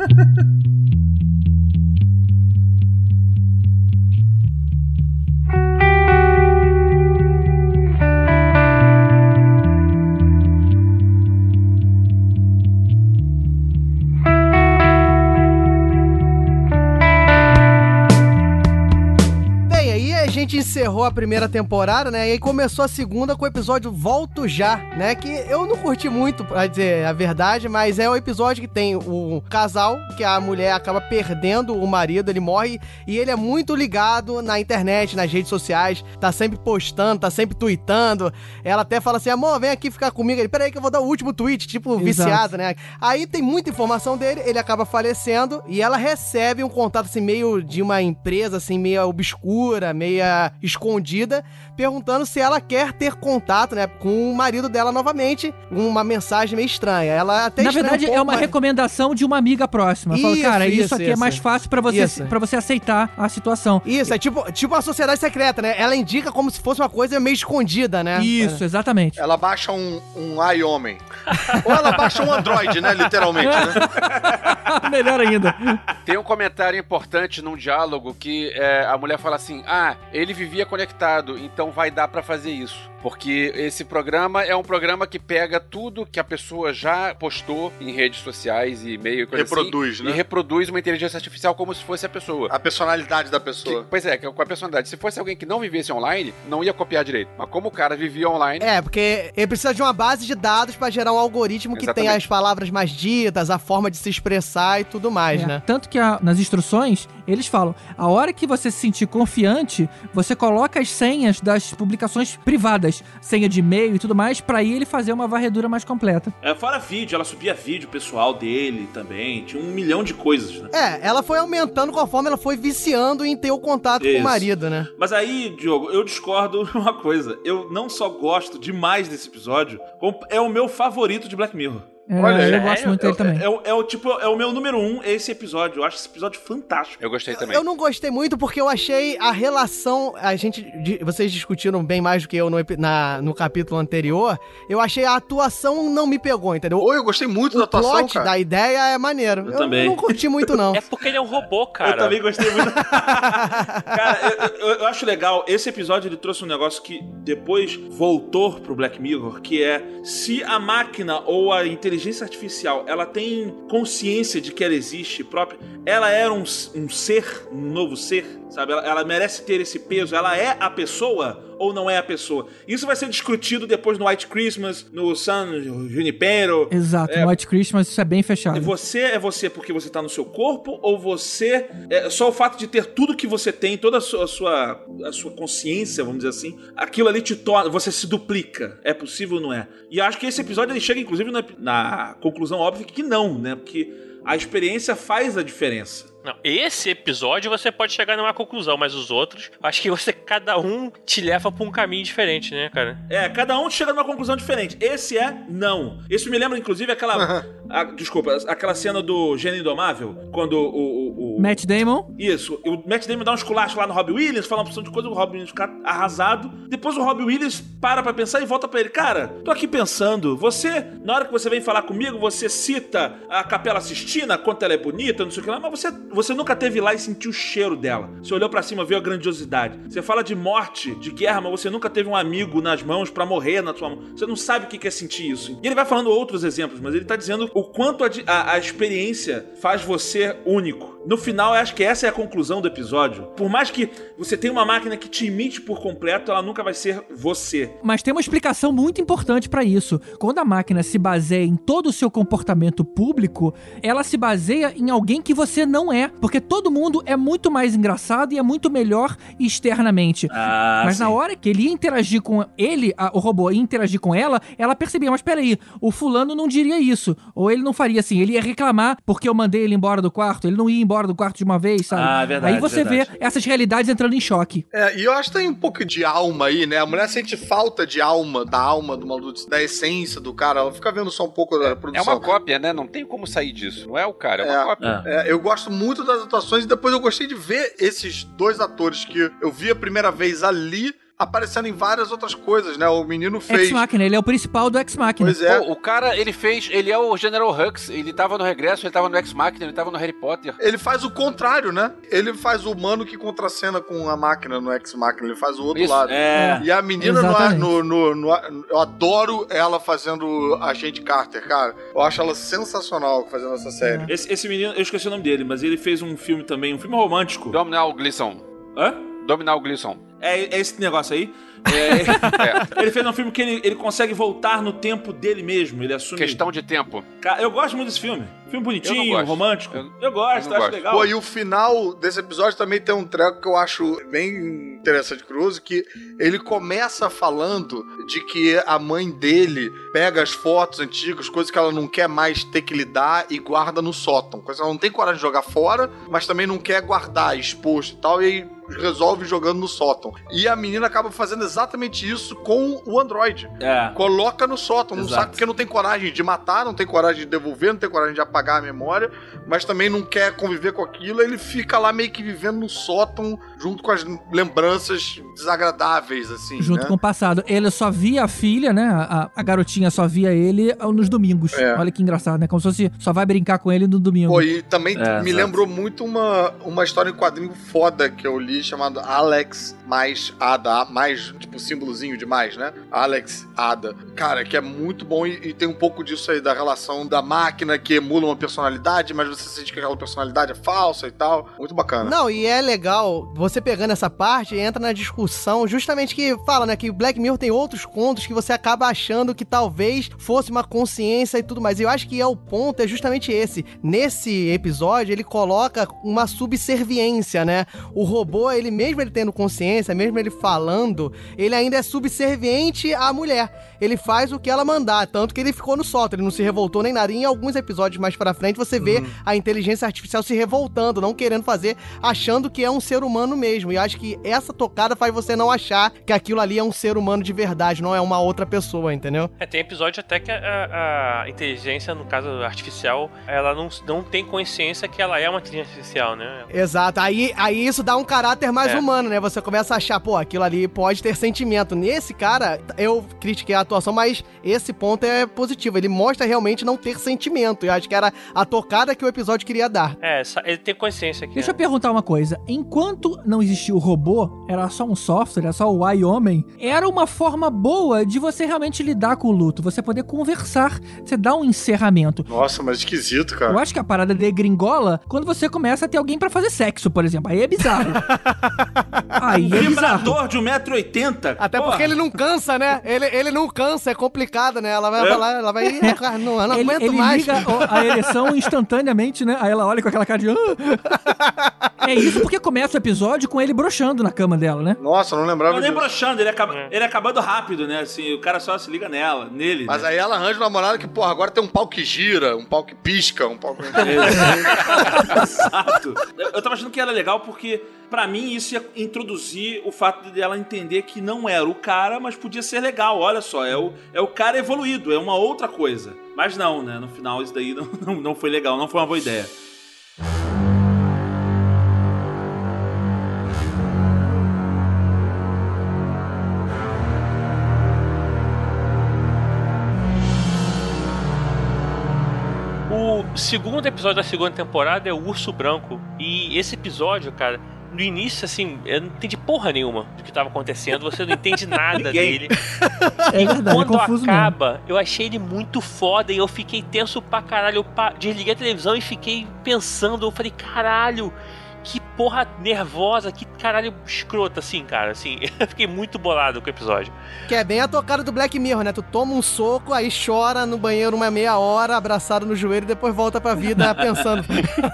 A gente encerrou a primeira temporada, né? E aí começou a segunda com o episódio Volto Já, né? Que eu não curti muito, pra dizer a verdade, mas é o episódio que tem o casal, que a mulher acaba perdendo o marido, ele morre, e ele é muito ligado na internet, nas redes sociais, tá sempre postando, tá sempre tweetando. Ela até fala assim, amor, vem aqui ficar comigo. Ele, peraí que eu vou dar o último tweet, tipo, viciado, né? Aí tem muita informação dele, ele acaba falecendo, e ela recebe um contato, assim, meio de uma empresa, assim, meio obscura, meio escondida, perguntando se ela quer ter contato, né, com o marido dela novamente, uma mensagem meio estranha. Ela até na verdade é uma recomendação de uma amiga próxima. Fala, cara, isso aqui é mais fácil pra você aceitar a situação. Isso, é tipo uma sociedade secreta, né? Ela indica como se fosse uma coisa meio escondida, né? Isso, exatamente. Ela baixa um iHomem. Ou ela baixa um Android, né, literalmente, né? Melhor ainda. Tem um comentário importante num diálogo que a mulher fala assim, ele vivia conectado, então vai dar pra fazer isso. Porque esse programa é um programa que pega tudo que a pessoa já postou em redes sociais e e-mail, coisa reproduz, assim, né? E reproduz uma inteligência artificial como se fosse a pessoa. A personalidade da pessoa. Pois é, com a personalidade. Se fosse alguém que não vivesse online, não ia copiar direito. Mas como o cara vivia online... porque ele precisa de uma base de dados pra gerar um algoritmo que tenha as palavras mais ditas, a forma de se expressar e tudo mais, né? Tanto que nas instruções, eles falam, a hora que você se sentir confiante, você coloca as senhas das publicações privadas, senha de e-mail e tudo mais, pra aí ele fazer uma varredura mais completa. Fora vídeo, ela subia vídeo pessoal dele também, tinha 1 milhão de coisas, né? Ela foi aumentando conforme ela foi viciando em ter o contato com o marido, né? Mas aí, Diogo, eu discordo de uma coisa. Eu não só gosto demais desse episódio, como é o meu favorito de Black Mirror. Olha, eu gosto muito dele também. É o meu número 1, esse episódio. Eu acho esse episódio fantástico. Eu gostei também. Eu não gostei muito porque eu achei a relação... Vocês discutiram bem mais do que eu no capítulo anterior. Eu achei a atuação não me pegou, entendeu? Eu gostei muito da atuação, cara. O plot da ideia é maneiro. Eu também. não curti muito, não. É porque ele é um robô, cara. Eu também gostei muito. Cara, eu acho legal. Esse episódio, ele trouxe um negócio que depois voltou pro Black Mirror, que é se a máquina ou a inteligência artificial, ela tem consciência de que ela existe própria, ela era um ser, um novo ser, sabe? Ela merece ter esse peso, ela é a pessoa ou não é a pessoa? Isso vai ser discutido depois no White Christmas, no San Junipero. Exato, no White Christmas isso é bem fechado. Você é você porque você tá no seu corpo, ou você só o fato de ter tudo que você tem, toda a sua consciência, vamos dizer assim, aquilo ali te torna, você se duplica. É possível ou não é? E acho que esse episódio ele chega inclusive na conclusão óbvia que não, né? Porque a experiência faz a diferença. Não, esse episódio você pode chegar numa conclusão, mas os outros, acho que cada um te leva pra um caminho diferente, né, cara? Cada um chega numa conclusão diferente. Esse não. Esse me lembra, inclusive, aquela cena do Gênio Indomável, quando o Matt Damon. Isso. O Matt Damon dá um esculacho lá no Robbie Williams, fala uma opção de coisa, o Robbie Williams fica arrasado. Depois o Robbie Williams para pra pensar e volta pra ele. Cara, tô aqui pensando, na hora que você vem falar comigo, você cita a Capela Sistina, quanto ela é bonita, não sei o que lá, mas você nunca teve lá e sentiu o cheiro dela. Você olhou pra cima, viu a grandiosidade. Você fala de morte, de guerra, mas você nunca teve um amigo nas mãos pra morrer na sua mão. Você não sabe o que é sentir isso. E ele vai falando outros exemplos, mas ele tá dizendo o quanto a experiência faz você único. No final, eu acho que essa é a conclusão do episódio. Por mais que você tenha uma máquina que te imite por completo, ela nunca vai ser você. Mas tem uma explicação muito importante pra isso. Quando a máquina se baseia em todo o seu comportamento público, ela se baseia em alguém que você não é. Porque todo mundo é muito mais engraçado e é muito melhor externamente. Mas sim. na hora que ele ia interagir com ele, o robô ia interagir com ela percebia, mas peraí, o fulano não diria isso. Ou ele não faria assim, ele ia reclamar porque eu mandei ele embora do quarto, ele não ia embora do quarto de uma vez, sabe? Verdade. Aí você vê essas realidades entrando em choque. E eu acho que tem um pouco de alma aí, né? A mulher sente falta de alma, da alma do maluco, da essência do cara. Ela fica vendo só um pouco da produção. É uma cópia, né? Não tem como sair disso. Não é o cara, é uma cópia. Eu gosto muito das atuações e depois eu gostei de ver esses dois atores que eu vi a primeira vez ali aparecendo em várias outras coisas, né? O menino fez... Ex-Machina, ele é o principal do Ex-Machina. Pois é. O cara, ele é o General Hux, ele tava no Regresso, ele tava no Ex-Machina, ele tava no Harry Potter. Ele faz o contrário, né? Ele faz o humano que contracena com a máquina no Ex-Machina, ele faz o outro lado. E a menina eu adoro ela fazendo Agente Carter, cara. Eu acho ela sensacional fazendo essa série. Esse menino, eu esqueci o nome dele, mas ele fez um filme também, um filme romântico. Domhnall Gleeson. Hã? Domhnall Gleeson. É esse negócio aí. Ele fez um filme que ele consegue voltar no tempo dele mesmo. Ele assume... Questão de tempo. Eu gosto muito desse filme. Filme bonitinho, gosto. romântico. Eu gosto, acho legal. Pô, e o final desse episódio também tem um treco que eu acho bem interessante, curioso, que ele começa falando de que a mãe dele pega as fotos antigas, coisas que ela não quer mais ter que lidar e guarda no sótão. Coisas que ela não tem coragem de jogar fora, mas também não quer guardar, exposto e tal, e aí resolve jogando no sótão. E a menina acaba fazendo exatamente isso com o Android. Coloca no sótão, não sabe porque não tem coragem de matar, não tem coragem de devolver, não tem coragem de apagar a memória, mas também não quer conviver com aquilo, ele fica lá meio que vivendo no sótão, junto com as lembranças desagradáveis, assim, junto com o passado. Ele só via a filha, né? A garotinha só via ele nos domingos. Olha que engraçado, né? Como se fosse só vai brincar com ele no domingo. Pô, e também me lembrou muito uma história em quadrinho foda que eu li, chamado Alex mais Ada, mais, tipo, símbolozinho de mais, né? Alex Ada. Cara, que é muito bom e tem um pouco disso aí, da relação da máquina que emula uma personalidade, mas você sente que aquela personalidade é falsa e tal. Muito bacana. Não, e é legal, você pegando essa parte, entra na discussão, justamente que fala, né, que Black Mirror tem outros contos que você acaba achando que talvez fosse uma consciência e tudo mais. E eu acho que o ponto é justamente esse. Nesse episódio, ele coloca uma subserviência, né? O robô, ele mesmo ele tendo consciência, mesmo ele falando, ele ainda é subserviente à mulher. Ele faz o que ela mandar, tanto que ele ficou no sótão, ele não se revoltou nem nada. E em alguns episódios mais pra frente, você vê a inteligência artificial se revoltando, não querendo fazer, achando que é um ser humano mesmo. E eu acho que essa tocada faz você não achar que aquilo ali é um ser humano de verdade, não é uma outra pessoa, entendeu? Tem episódio até que a inteligência, no caso artificial, ela não tem consciência que ela é uma inteligência artificial, né? Exato. Aí isso dá um caráter mais humano, né? Você começa a achar, pô, aquilo ali pode ter sentimento. Nesse cara, eu critiquei a atuação, mas esse ponto é positivo. Ele mostra realmente não ter sentimento. Eu acho que era a tocada que o episódio queria dar. Ele tem consciência aqui. Deixa eu perguntar uma coisa. Enquanto não existia o robô, era só um software, era só o homem, era uma forma boa de você realmente lidar com o luto, você poder conversar, você dar um encerramento. Nossa, mas esquisito, cara. Eu acho que a parada degringola quando você começa a ter alguém pra fazer sexo, por exemplo. Aí é bizarro. Aí é vibrador de 1,80m. Até porque ele não cansa, né? Ele não cansa, é complicado, né? Ela vai falar, ela vai... Não aguento mais. Ele liga a ereção instantaneamente, né? Aí ela olha com aquela cara de... É isso porque começa o episódio com ele broxando na cama dela, né? Nossa, não lembrava disso. Não, nem disso. broxando, ele acabando rápido, né? Assim, o cara só se liga nele. Mas aí ela arranja uma namorada que, porra, agora tem um pau que gira, um pau que pisca, um pau que... Exato. Eu tava achando que era legal porque, pra mim, isso ia introduzir o fato de ela entender que não era o cara, mas podia ser legal. Olha só, é o cara evoluído, é uma outra coisa. Mas não, né? No final, isso daí não foi legal, não foi uma boa ideia. O segundo episódio da segunda temporada é o Urso Branco. E esse episódio, cara, no início, assim, eu não entendi porra nenhuma do que tava acontecendo, você não entende nada dele. É verdade, quando é confuso acaba, mesmo. eu achei ele muito foda e eu fiquei tenso pra caralho. Eu desliguei a televisão e fiquei pensando, eu falei, caralho, que porra nervosa, que caralho escrota, assim, cara, assim. Eu fiquei muito bolado com o episódio. Que é bem a tocada do Black Mirror, né? Tu toma um soco, aí chora no banheiro uma meia hora, abraçado no joelho, e depois volta pra vida pensando.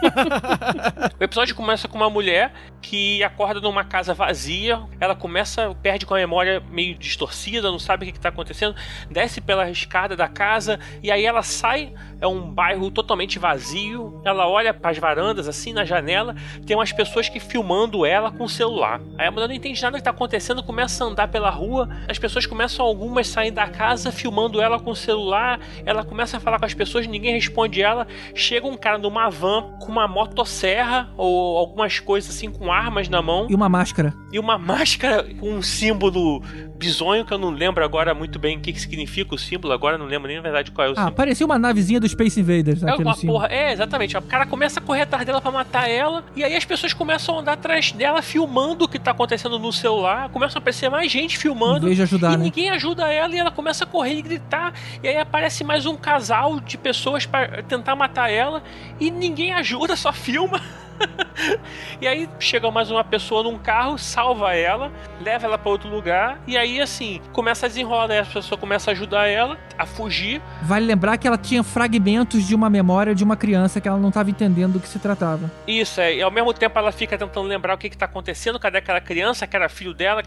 O episódio começa com uma mulher que acorda numa casa vazia, ela perde com a memória meio distorcida, não sabe o que tá acontecendo, desce pela escada da casa, e aí ela sai, é um bairro totalmente vazio, ela olha pras varandas, assim, na janela, tem umas pessoas que filmando ela com o celular. Aí a mulher não entende nada do que tá acontecendo, começa a andar pela rua, as pessoas começam, algumas saem da casa filmando ela com o celular, ela começa a falar com as pessoas, ninguém responde ela, chega um cara numa van com uma motosserra ou algumas coisas assim com armas na mão. E uma máscara. E uma máscara com um símbolo bizonho, que eu não lembro agora muito bem o que significa o símbolo, agora eu não lembro nem na verdade qual é o símbolo. Parecia uma navezinha do Space Invaders. É uma porra, exatamente. O cara começa a correr atrás dela pra matar ela, e aí as pessoas começam a andar atrás dela filmando o que tá acontecendo no celular, começam a aparecer mais gente filmando, em vez de ajudar, e né? ninguém ajuda ela, e ela começa a correr e gritar, e aí aparece mais um casal de pessoas pra tentar matar ela, e ninguém ajuda, só filma. E aí chega mais uma pessoa num carro, salva ela, leva ela pra outro lugar, e aí assim, começa a desenrolar, né? A pessoa começa a ajudar ela a fugir. Vale lembrar que ela tinha fragmentos de uma memória de uma criança que ela não estava entendendo do que se tratava. Isso, e ao mesmo tempo ela fica tentando lembrar o que tá acontecendo, cadê aquela criança, que era filho dela,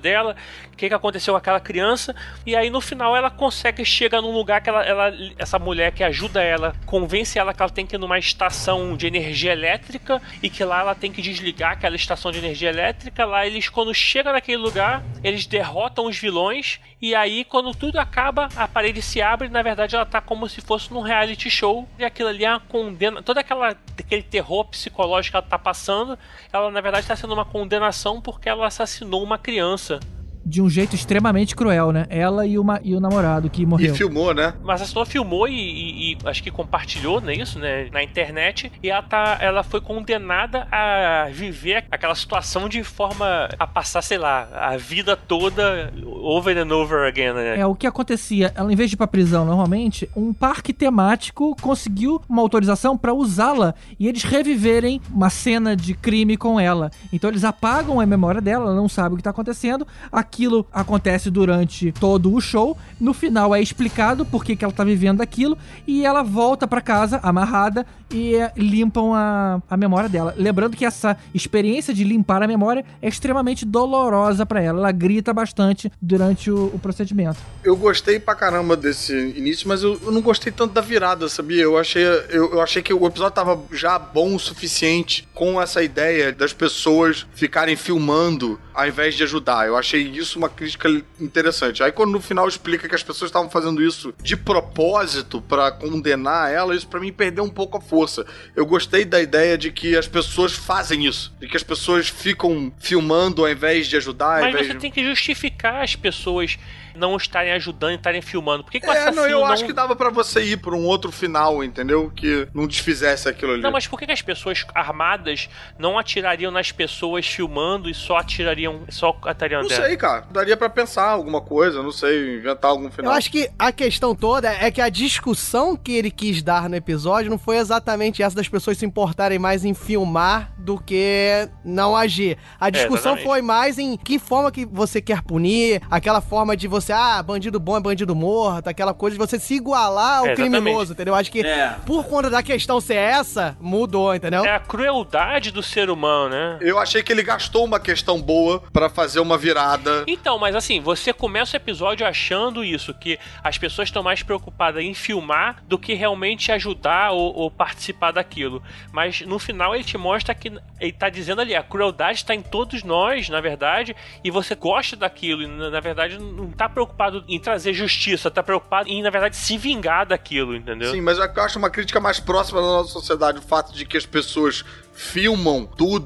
o que aconteceu com aquela criança, e aí no final ela chega num lugar que essa mulher que ajuda ela, convence ela que ela tem que ir numa estação de energia elétrica, e que lá ela tem que desligar aquela estação de energia elétrica. Lá eles, quando chegam naquele lugar, eles derrotam os vilões, e aí quando tudo acaba, a parede se abre, e na verdade ela tá como se fosse num reality show, e aquilo ali é uma condena, aquele terror psicológico que ela tá passando, ela na verdade tá sendo uma condenação porque ela assassinou uma criança. De um jeito extremamente cruel, né? Ela e o namorado que morreu. E filmou, né? Mas a pessoa filmou e acho que compartilhou, não é isso, né? Na internet. E ela foi condenada a viver aquela situação de forma a passar, sei lá, a vida toda over and over again, né? O que acontecia, ela em vez de ir pra prisão normalmente, um parque temático conseguiu uma autorização pra usá-la e eles reviverem uma cena de crime com ela. Então eles apagam a memória dela, ela não sabe o que tá acontecendo. Aquilo acontece durante todo o show. No final é explicado por que ela tá vivendo aquilo. E ela volta pra casa amarrada e limpam a memória dela. Lembrando que essa experiência de limpar a memória é extremamente dolorosa pra ela. Ela grita bastante durante o procedimento. Eu gostei pra caramba desse início, mas eu não gostei tanto da virada, sabia? Eu achei que o episódio tava já bom o suficiente com essa ideia das pessoas ficarem filmando ao invés de ajudar. Eu achei isso uma crítica interessante. Aí quando no final explica que as pessoas estavam fazendo isso de propósito pra condenar ela, isso pra mim perdeu um pouco a força. Eu gostei da ideia de que as pessoas fazem isso, de que as pessoas ficam filmando ao invés de ajudar. Mas você tem que justificar as pessoas não estarem ajudando e estarem filmando. Por que o assassino eu acho que dava pra você ir pra um outro final, entendeu? Que não desfizesse aquilo ali. Não, mas por que as pessoas armadas não atirariam nas pessoas filmando e só atariam Não dela? sei, cara. Daria pra pensar alguma coisa, não sei, inventar algum final. Eu acho que a questão toda é que a discussão que ele quis dar no episódio não foi exatamente essa das pessoas se importarem mais em filmar do que não agir. A discussão foi mais em que forma que você quer punir, aquela forma de você, bandido bom é bandido morto, aquela coisa de você se igualar ao criminoso, entendeu? Acho que por conta da questão ser essa, mudou, entendeu? É a crueldade do ser humano, né? Eu achei que ele gastou uma questão boa pra fazer uma virada. Então, mas assim, você começa o episódio achando isso, que as pessoas estão mais preocupadas em filmar do que realmente ajudar ou participar daquilo. Mas no final ele te mostra que ele tá dizendo ali, a crueldade está em todos nós, na verdade, e você gosta daquilo, e na verdade não tá preocupado em trazer justiça, tá preocupado em, na verdade, se vingar daquilo, entendeu? Sim, mas eu acho uma crítica mais próxima da nossa sociedade, o fato de que as pessoas filmam tudo.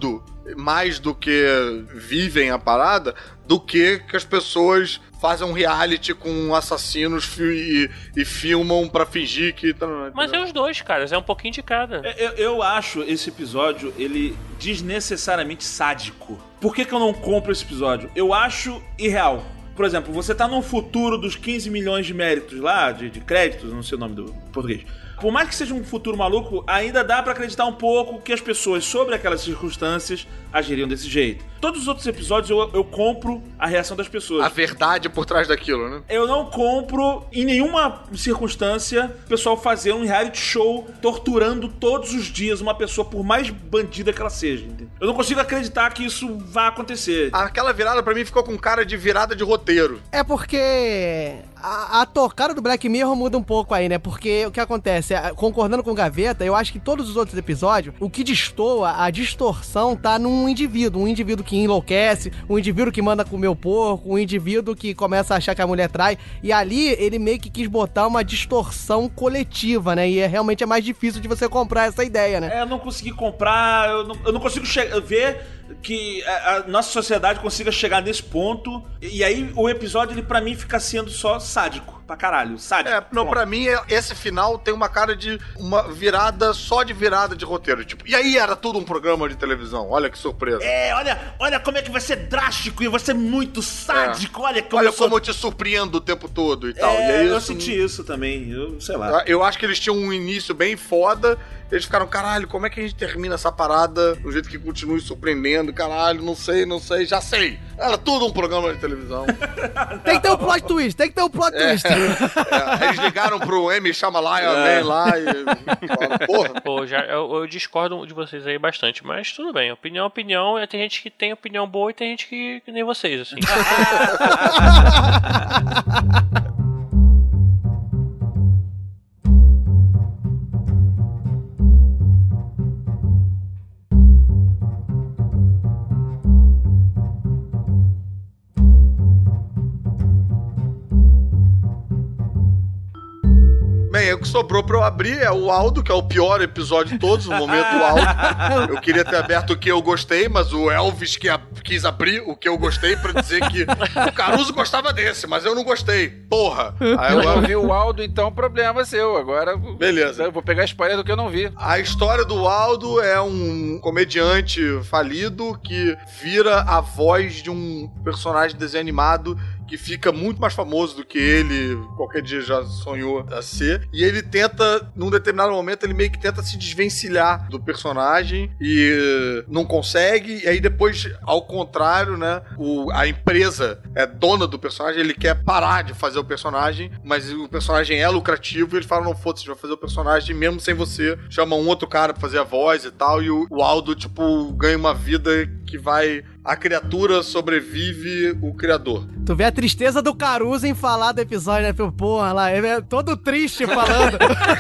mais do que vivem a parada, do que as pessoas fazem um reality com assassinos e filmam pra fingir que... Mas é os dois, cara. É um pouquinho de cada. Eu acho esse episódio, ele desnecessariamente sádico. Por que eu não compro esse episódio? Eu acho irreal. Por exemplo, você tá num futuro dos 15 milhões de méritos lá, de créditos, não sei o nome do português. Por mais que seja um futuro maluco, ainda dá pra acreditar um pouco que as pessoas, sobre aquelas circunstâncias, agiriam desse jeito. Todos os outros episódios eu compro a reação das pessoas. A verdade por trás daquilo, né? Eu não compro, em nenhuma circunstância, o pessoal fazer um reality show torturando todos os dias uma pessoa, por mais bandida que ela seja. Entendeu? Eu não consigo acreditar que isso vá acontecer. Aquela virada, pra mim, ficou com cara de virada de roteiro. É porque a tocada do Black Mirror muda um pouco aí, né? Porque o que acontece, concordando com o Gaveta, eu acho que todos os outros episódios, o que destoa, a distorção tá num indivíduo. Um indivíduo que enlouquece, um indivíduo que manda comer o porco, um indivíduo que começa a achar que a mulher trai. E ali, ele meio que quis botar uma distorção coletiva, né? E realmente é mais difícil de você comprar essa ideia, né? Eu não consegui comprar, eu não consigo ver que a nossa sociedade consiga chegar nesse ponto. E aí, o episódio, ele pra mim, fica sendo só sádico. Pra caralho, sádico. Pra mim, esse final tem uma cara de uma virada, só de virada de roteiro. Tipo, e aí era tudo um programa de televisão. Olha que surpresa. Olha como é que vai ser drástico e vai ser muito sádico. Olha como eu te surpreendo o tempo todo e tal. E aí, eu senti isso também, eu sei lá. Eu acho que eles tinham um início bem foda. Eles ficaram, caralho, como é que a gente termina essa parada do jeito que continue surpreendendo? Caralho, não sei, já sei. Era tudo um programa de televisão. Tem que ter um plot twist. Eles ligaram pro M. Shyamalan, vem lá e falaram, porra. Pô, eu discordo de vocês aí bastante, mas tudo bem. Opinião é opinião. Tem gente que tem opinião boa e tem gente que nem vocês, assim. Bem, o que sobrou pra eu abrir é o Aldo, que é o pior episódio de todos, no momento do Aldo. Eu queria ter aberto o que eu gostei, mas o Elvis quis abrir o que eu gostei pra dizer que o Caruso gostava desse, mas eu não gostei. Porra! Aí eu não vi o Aldo, então problema seu. Agora, beleza. Eu vou pegar spoiler do que eu não vi. A história do Aldo é um comediante falido que vira a voz de um personagem de desenho animado que fica muito mais famoso do que ele qualquer dia já sonhou a ser. E ele tenta, num determinado momento, ele meio que tenta se desvencilhar do personagem e não consegue. E aí depois, ao contrário, né, a empresa é dona do personagem, ele quer parar de fazer o personagem, mas o personagem é lucrativo e ele fala, não, foda-se, a gente vai fazer o personagem mesmo sem você. Chama um outro cara pra fazer a voz e tal, e o Aldo, tipo, ganha uma vida que vai... A criatura sobrevive o criador. Tu vê a tristeza do Caruso em falar do episódio, né? Porra, lá, ele é todo triste falando.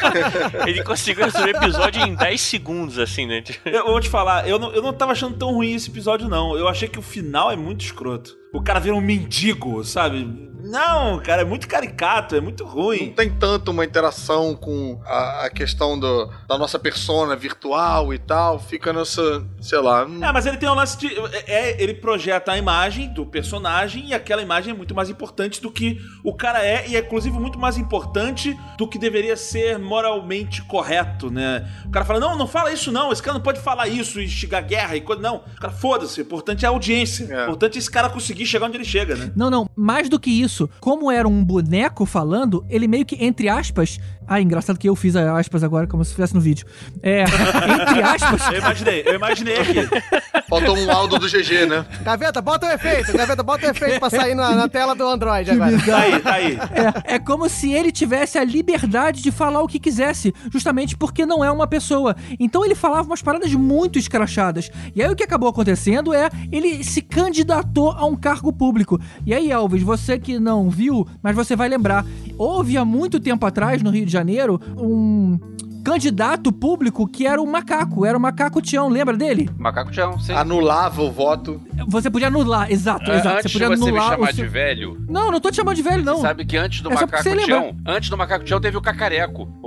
Ele conseguiu resolver o episódio em 10 segundos, assim, né? Eu vou te falar, eu não tava achando tão ruim esse episódio, não. Eu achei que o final é muito escroto. O cara vira um mendigo, sabe? Não, cara, é muito caricato, é muito ruim. Não tem tanto uma interação com a questão da nossa persona virtual e tal. Fica nessa, sei lá... mas ele tem um lance de... ele projeta a imagem do personagem e aquela imagem é muito mais importante do que o cara é, e é inclusive muito mais importante do que deveria ser moralmente correto, né? O cara fala, não fala isso não, esse cara não pode falar isso e instigar guerra e coisa... Não, o cara, foda-se, o importante é a audiência. O importante é esse cara conseguir chegar onde ele chega, né? Não, mais do que isso, como era um boneco falando, ele meio que, entre aspas... Ah, engraçado que eu fiz aspas agora, como se estivesse no vídeo. Entre aspas... Eu imaginei aqui. Faltou um áudio do GG, né? Gaveta, bota o efeito pra sair na tela do Android agora. Tá aí. É como se ele tivesse a liberdade de falar o que quisesse, justamente porque não é uma pessoa. Então ele falava umas paradas muito escrachadas. E aí o que acabou acontecendo é, ele se candidatou a um cargo público. E aí, Elvis, você que não viu, mas você vai lembrar, houve há muito tempo atrás, no Rio de Janeiro, um candidato público que era o Macaco Tião, lembra dele? Macaco Tião, sim. Anulava o voto. Você podia anular, exato. Antes você podia de você anular me chamar de velho... Não tô te chamando de velho, não. Você sabe que antes do Macaco Tião teve o Cacareco.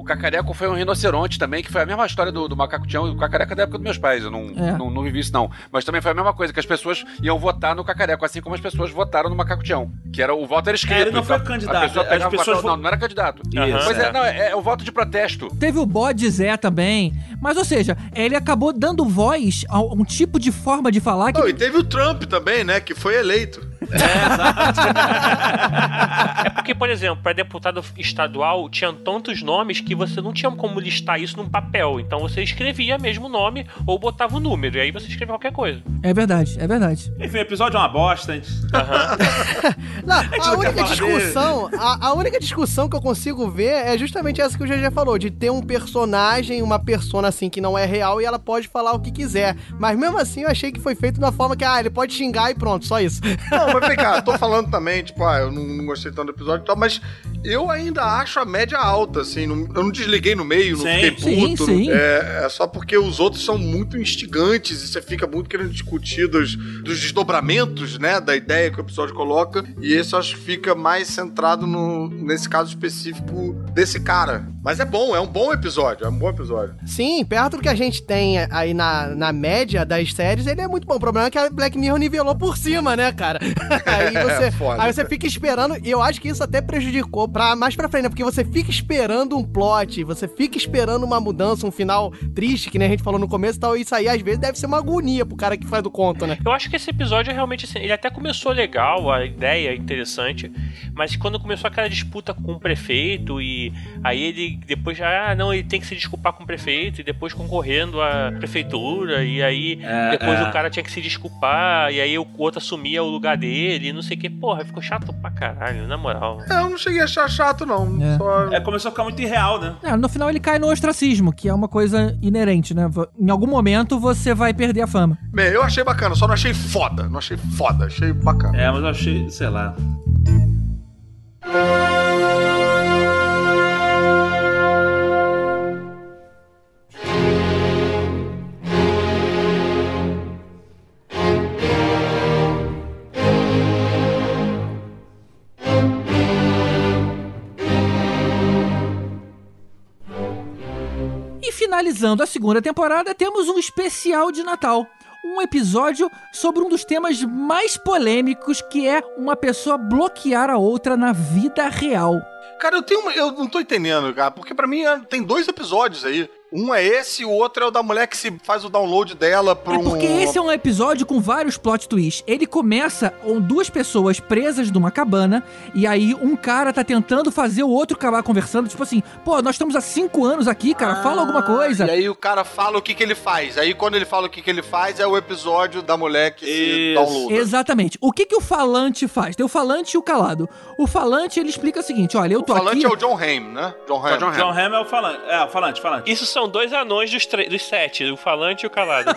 O Cacareco foi um rinoceronte também, que foi a mesma história do Macaco Tião e do Cacareco da época dos meus pais. Eu não vivi isso, não. Mas também foi a mesma coisa, que as pessoas iam votar no Cacareco, assim como as pessoas votaram no Macaco Tião. Que era o voto era escrito. Ele não foi candidato. As pessoas não era candidato. Isso, pois é o voto de protesto. Teve o Bode Zé também. Mas, ou seja, ele acabou dando voz a um tipo de forma de falar que... E teve o Trump também, né? Que foi eleito. Exato. É porque, por exemplo, para deputado estadual, tinham tantos nomes que você não tinha como listar isso num papel. Então você escrevia mesmo o nome ou botava o número. E aí você escrevia qualquer coisa. É verdade. Enfim, o episódio é uma bosta. Não, a única discussão que eu consigo ver é justamente essa que o GG falou, de ter um personagem, uma persona assim que não é real e ela pode falar o que quiser. Mas mesmo assim eu achei que foi feito de uma forma que, ele pode xingar e pronto, só isso. Não, mas vem cá, tô falando também, tipo, eu não gostei tanto do episódio e tal, mas eu ainda acho a média alta, assim, eu não desliguei no meio, não fiquei puto. Sim. É só porque os outros são muito instigantes e você fica muito querendo discutir dos desdobramentos, né, da ideia que o episódio coloca, e esse eu acho que fica mais centrado nesse caso específico desse cara. Mas é um bom episódio, Sim, perto do que a gente tem aí na média das séries, ele é muito bom. O problema é que a Black Mirror nivelou por cima, né, cara? Aí você fica esperando, e eu acho que isso até prejudicou mais pra frente, né? Porque você fica esperando um plot, você fica esperando uma mudança, um final triste, que nem a gente falou no começo e tal, e isso aí às vezes deve ser uma agonia pro cara que faz do conto, né? Eu acho que esse episódio realmente, assim, ele até começou legal, a ideia é interessante, mas quando começou aquela disputa com o prefeito, e aí ele depois ele tem que se desculpar com o prefeito, e depois concorrendo à prefeitura, e aí depois o cara tinha que se desculpar, e aí o outro assumia o lugar dele, não sei o que. Porra, ficou chato pra caralho, na moral. Eu não cheguei a achar chato, não. Começou a ficar muito irreal, né? No final ele cai no ostracismo, que é uma coisa inerente, né? Em algum momento você vai perder a fama. Bem, eu achei bacana, só não achei foda. Achei bacana. Mas eu achei, sei lá... Finalizando a segunda temporada, temos um especial de Natal. Um episódio sobre um dos temas mais polêmicos, que é uma pessoa bloquear a outra na vida real. Cara, eu não tô entendendo, cara, porque pra mim tem 2 episódios aí. Um é esse e o outro é o da mulher que se faz o download dela pro... porque esse é um episódio com vários plot twists. Ele começa com 2 pessoas presas numa cabana, e aí um cara tá tentando fazer o outro acabar conversando, tipo assim, nós estamos há 5 anos aqui, cara, fala alguma coisa. E aí o cara fala o que ele faz. Aí quando ele fala o que ele faz, é o episódio da mulher que se downloada. Exatamente. O que o falante faz? Tem o falante e o calado. O falante, ele explica o seguinte, olha, eu tô aqui... O falante é o John Hamm, né? John Hamm é o falante. É, o falante. Isso são 2 anões dos 7, o falante e o calado.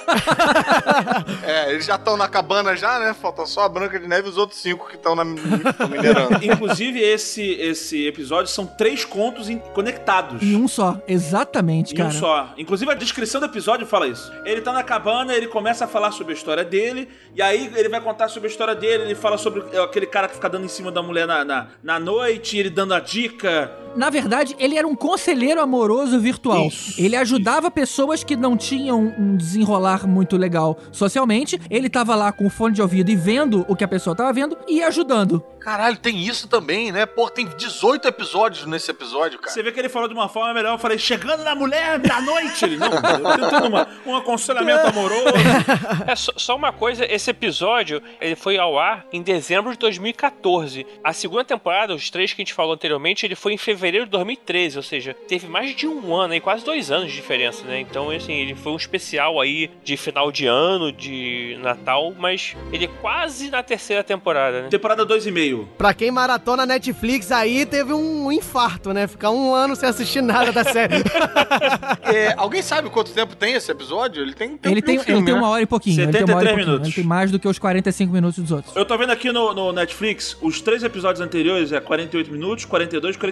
Eles já estão na cabana já, né? Falta só a Branca de Neve e os outros 5 que estão minerando. Inclusive, esse episódio são 3 contos conectados. Em um só, exatamente, cara. Em um só. Inclusive, a descrição do episódio fala isso. Ele tá na cabana, ele começa a falar sobre a história dele, e aí ele vai contar sobre a história dele, ele fala sobre aquele cara que fica dando em cima da mulher na noite, ele dando a dica... Na verdade, ele era um conselheiro amoroso virtual. Ele ajudava pessoas que não tinham um desenrolar muito legal socialmente. Ele tava lá com o fone de ouvido e vendo o que a pessoa tava vendo e ajudando. Caralho, tem isso também, né? Pô, tem 18 episódios nesse episódio, cara. Você vê que ele falou de uma forma melhor. Eu falei, chegando na mulher da noite. Ele, não, eu tentando um aconselhamento amoroso. Só uma coisa, esse episódio, ele foi ao ar em dezembro de 2014. A segunda temporada, os 3 que a gente falou anteriormente, ele foi em fevereiro de 2013, ou seja, teve mais de 1 ano aí, quase 2 anos de diferença, né? Então, assim, ele foi um especial aí de final de ano, de Natal, mas ele é quase na 3ª temporada, né? Temporada 2,5. Pra quem maratona Netflix aí, teve um infarto, né? Ficar 1 ano sem assistir nada da série. Alguém sabe quanto tempo tem esse episódio? Ele tem filme, ele tem 1 hora e pouquinho. 73 minutos. Ele tem mais do que os 45 minutos dos outros. Eu tô vendo aqui no Netflix, os 3 episódios anteriores é 48 minutos, 42 e 43.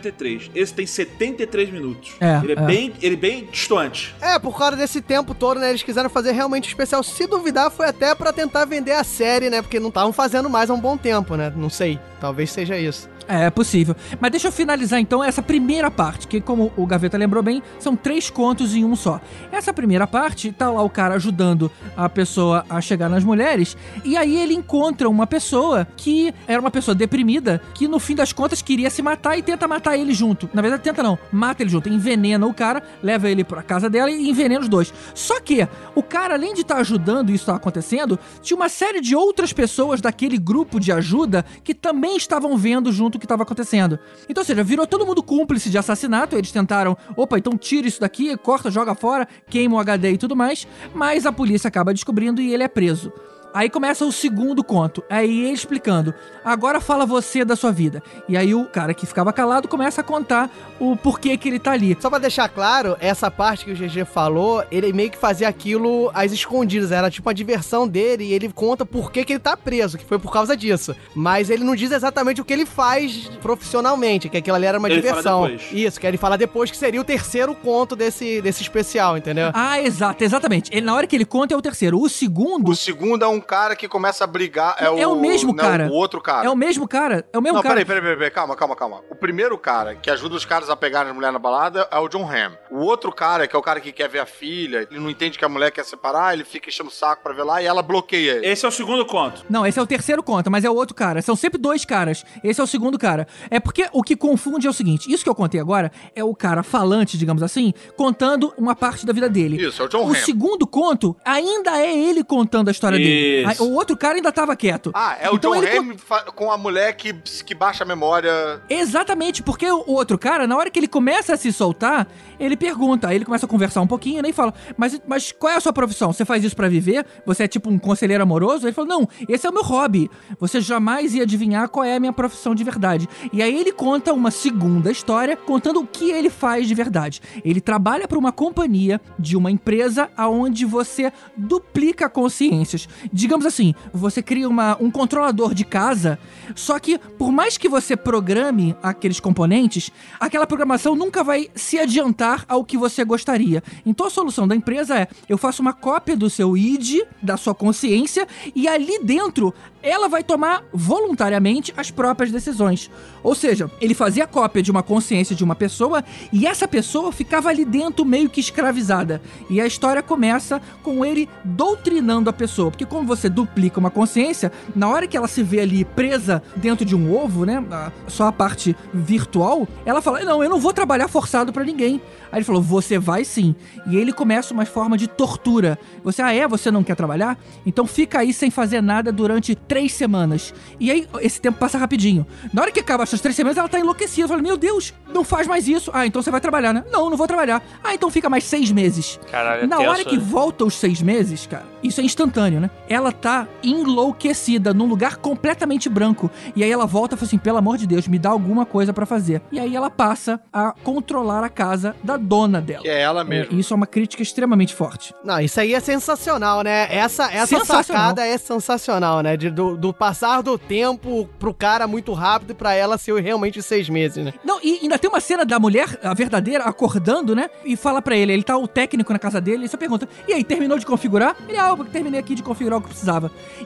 2. Esse tem 73 minutos. Ele é bem distante. Por causa desse tempo todo, né? Eles quiseram fazer realmente especial. Se duvidar, foi até pra tentar vender a série, né? Porque não estavam fazendo mais há um bom tempo, né? Não sei. Talvez seja isso. É possível. Mas deixa eu finalizar então essa primeira parte, que como o Gaveta lembrou bem, são 3 contos em um só. Essa primeira parte, tá lá o cara ajudando a pessoa a chegar nas mulheres, e aí ele encontra uma pessoa que era uma pessoa deprimida, que no fim das contas queria se matar e tenta matar ele junto. Na verdade, tenta não, mata ele junto, envenena o cara, leva ele pra casa dela e envenena os dois. Só que o cara, além de estar ajudando e isso tá acontecendo, tinha uma série de outras pessoas daquele grupo de ajuda que também estavam vendo junto o que estava acontecendo. Então, ou seja, virou todo mundo cúmplice de assassinato. Eles tentaram, então tira isso daqui, corta, joga fora, queima o HD e tudo mais, mas a polícia acaba descobrindo e ele é preso. Aí começa o segundo conto, aí ele explicando, agora fala você da sua vida. E aí o cara que ficava calado começa a contar o porquê que ele tá ali. Só pra deixar claro, essa parte que o GG falou, ele meio que fazia aquilo às escondidas, era tipo a diversão dele, e ele conta por que ele tá preso, que foi por causa disso. Mas ele não diz exatamente o que ele faz profissionalmente, que aquilo ali era uma diversão. Isso, que ele fala depois, que seria o terceiro conto desse especial, entendeu? Exatamente. Ele, na hora que ele conta é o terceiro. O segundo é um cara que começa a brigar. É o mesmo cara. O outro cara. É o mesmo cara. É o mesmo cara. Peraí. Calma. O primeiro cara que ajuda os caras a pegarem a mulher na balada é o John Hamm. O outro cara, que é o cara que quer ver a filha, ele não entende que a mulher quer separar, ele fica enchendo o saco pra ver lá e ela bloqueia ele. Esse é o segundo conto. Não, esse é o terceiro conto, mas é o outro cara. São sempre 2 caras. Esse é o segundo cara. É porque o que confunde é o seguinte, isso que eu contei agora é o cara falante, digamos assim, contando uma parte da vida dele. Isso, é o John Hamm. O segundo conto ainda é ele contando a história dele. O outro cara ainda tava quieto. É o John Hamm com a mulher que baixa a memória. Exatamente, porque o outro cara, na hora que ele começa a se soltar, ele pergunta, aí ele começa a conversar um pouquinho, e nem fala, mas qual é a sua profissão? Você faz isso pra viver? Você é tipo um conselheiro amoroso? Ele falou, não, esse é o meu hobby. Você jamais ia adivinhar qual é a minha profissão de verdade. E aí ele conta uma segunda história, contando o que ele faz de verdade. Ele trabalha pra uma companhia de uma empresa onde você duplica consciências. Digamos assim, você cria um controlador de casa, só que por mais que você programe aqueles componentes, aquela programação nunca vai se adiantar ao que você gostaria. Então a solução da empresa é, eu faço uma cópia do seu ID, da sua consciência, e ali dentro ela vai tomar voluntariamente as próprias decisões. Ou seja, ele fazia cópia de uma consciência de uma pessoa e essa pessoa ficava ali dentro meio que escravizada. E a história começa com ele doutrinando a pessoa, porque como você duplica uma consciência, na hora que ela se vê ali presa dentro de um ovo, né, só a parte virtual, ela fala, não, eu não vou trabalhar forçado pra ninguém. Aí ele falou, você vai sim. E ele começa uma forma de tortura. Você não quer trabalhar? Então fica aí sem fazer nada durante 3 semanas. E aí, esse tempo passa rapidinho. Na hora que acaba essas 3 semanas, ela tá enlouquecida. Fala, meu Deus, não faz mais isso. Então você vai trabalhar, né? Não vou trabalhar. Então fica mais 6 meses. Caralho, na hora que volta os 6 meses, cara, isso é instantâneo, né? Ela tá enlouquecida num lugar completamente branco. E aí ela volta e fala assim, pelo amor de Deus, me dá alguma coisa pra fazer. E aí ela passa a controlar a casa da dona dela. Que é ela mesma. Isso é uma crítica extremamente forte. Não, isso aí é sensacional, né? Essa sacada é sensacional, né? Do passar do tempo pro cara muito rápido e pra ela ser realmente 6 meses, né? Não, e ainda tem uma cena da mulher, a verdadeira, acordando, né? E fala pra ele tá o técnico na casa dele, e você pergunta, e aí, terminou de configurar? Ele, eu terminei aqui de configurar o que precisava.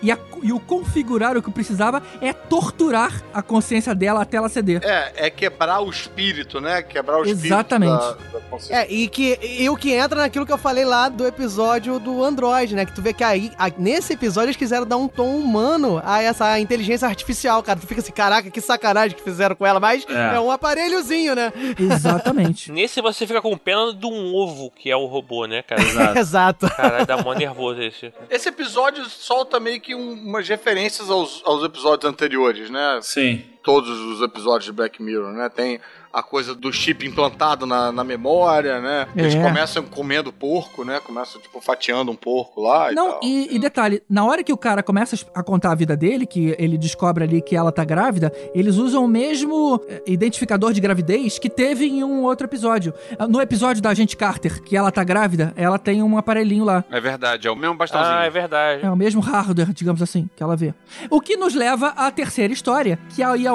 E o configurar o que precisava é torturar a consciência dela até ela ceder. É quebrar o espírito, né? Quebrar o espírito. Exatamente. Da consciência. E o que entra naquilo que eu falei lá do episódio do Android, né? Que tu vê que aí, nesse episódio, eles quiseram dar um tom humano a essa inteligência artificial, cara. Tu fica assim, caraca, que sacanagem que fizeram com ela, mas é um aparelhozinho, né? Exatamente. Nesse você fica com pena de um ovo, que é o robô, né, cara? Exato. Caralho, dá mó nervoso esse. Esse episódio solta meio que umas referências aos episódios anteriores, né? Sim. Todos os episódios de Black Mirror, né? Tem a coisa do chip implantado na memória, né? Eles começam comendo porco, né? Começam, fatiando um porco lá e tal. E detalhe, na hora que o cara começa a contar a vida dele, que ele descobre ali que ela tá grávida, eles usam o mesmo identificador de gravidez que teve em um outro episódio. No episódio da Agente Carter, que ela tá grávida, ela tem um aparelhinho lá. É verdade, é o mesmo bastãozinho. É verdade. É o mesmo hardware, digamos assim, que ela vê. O que nos leva à terceira história, que é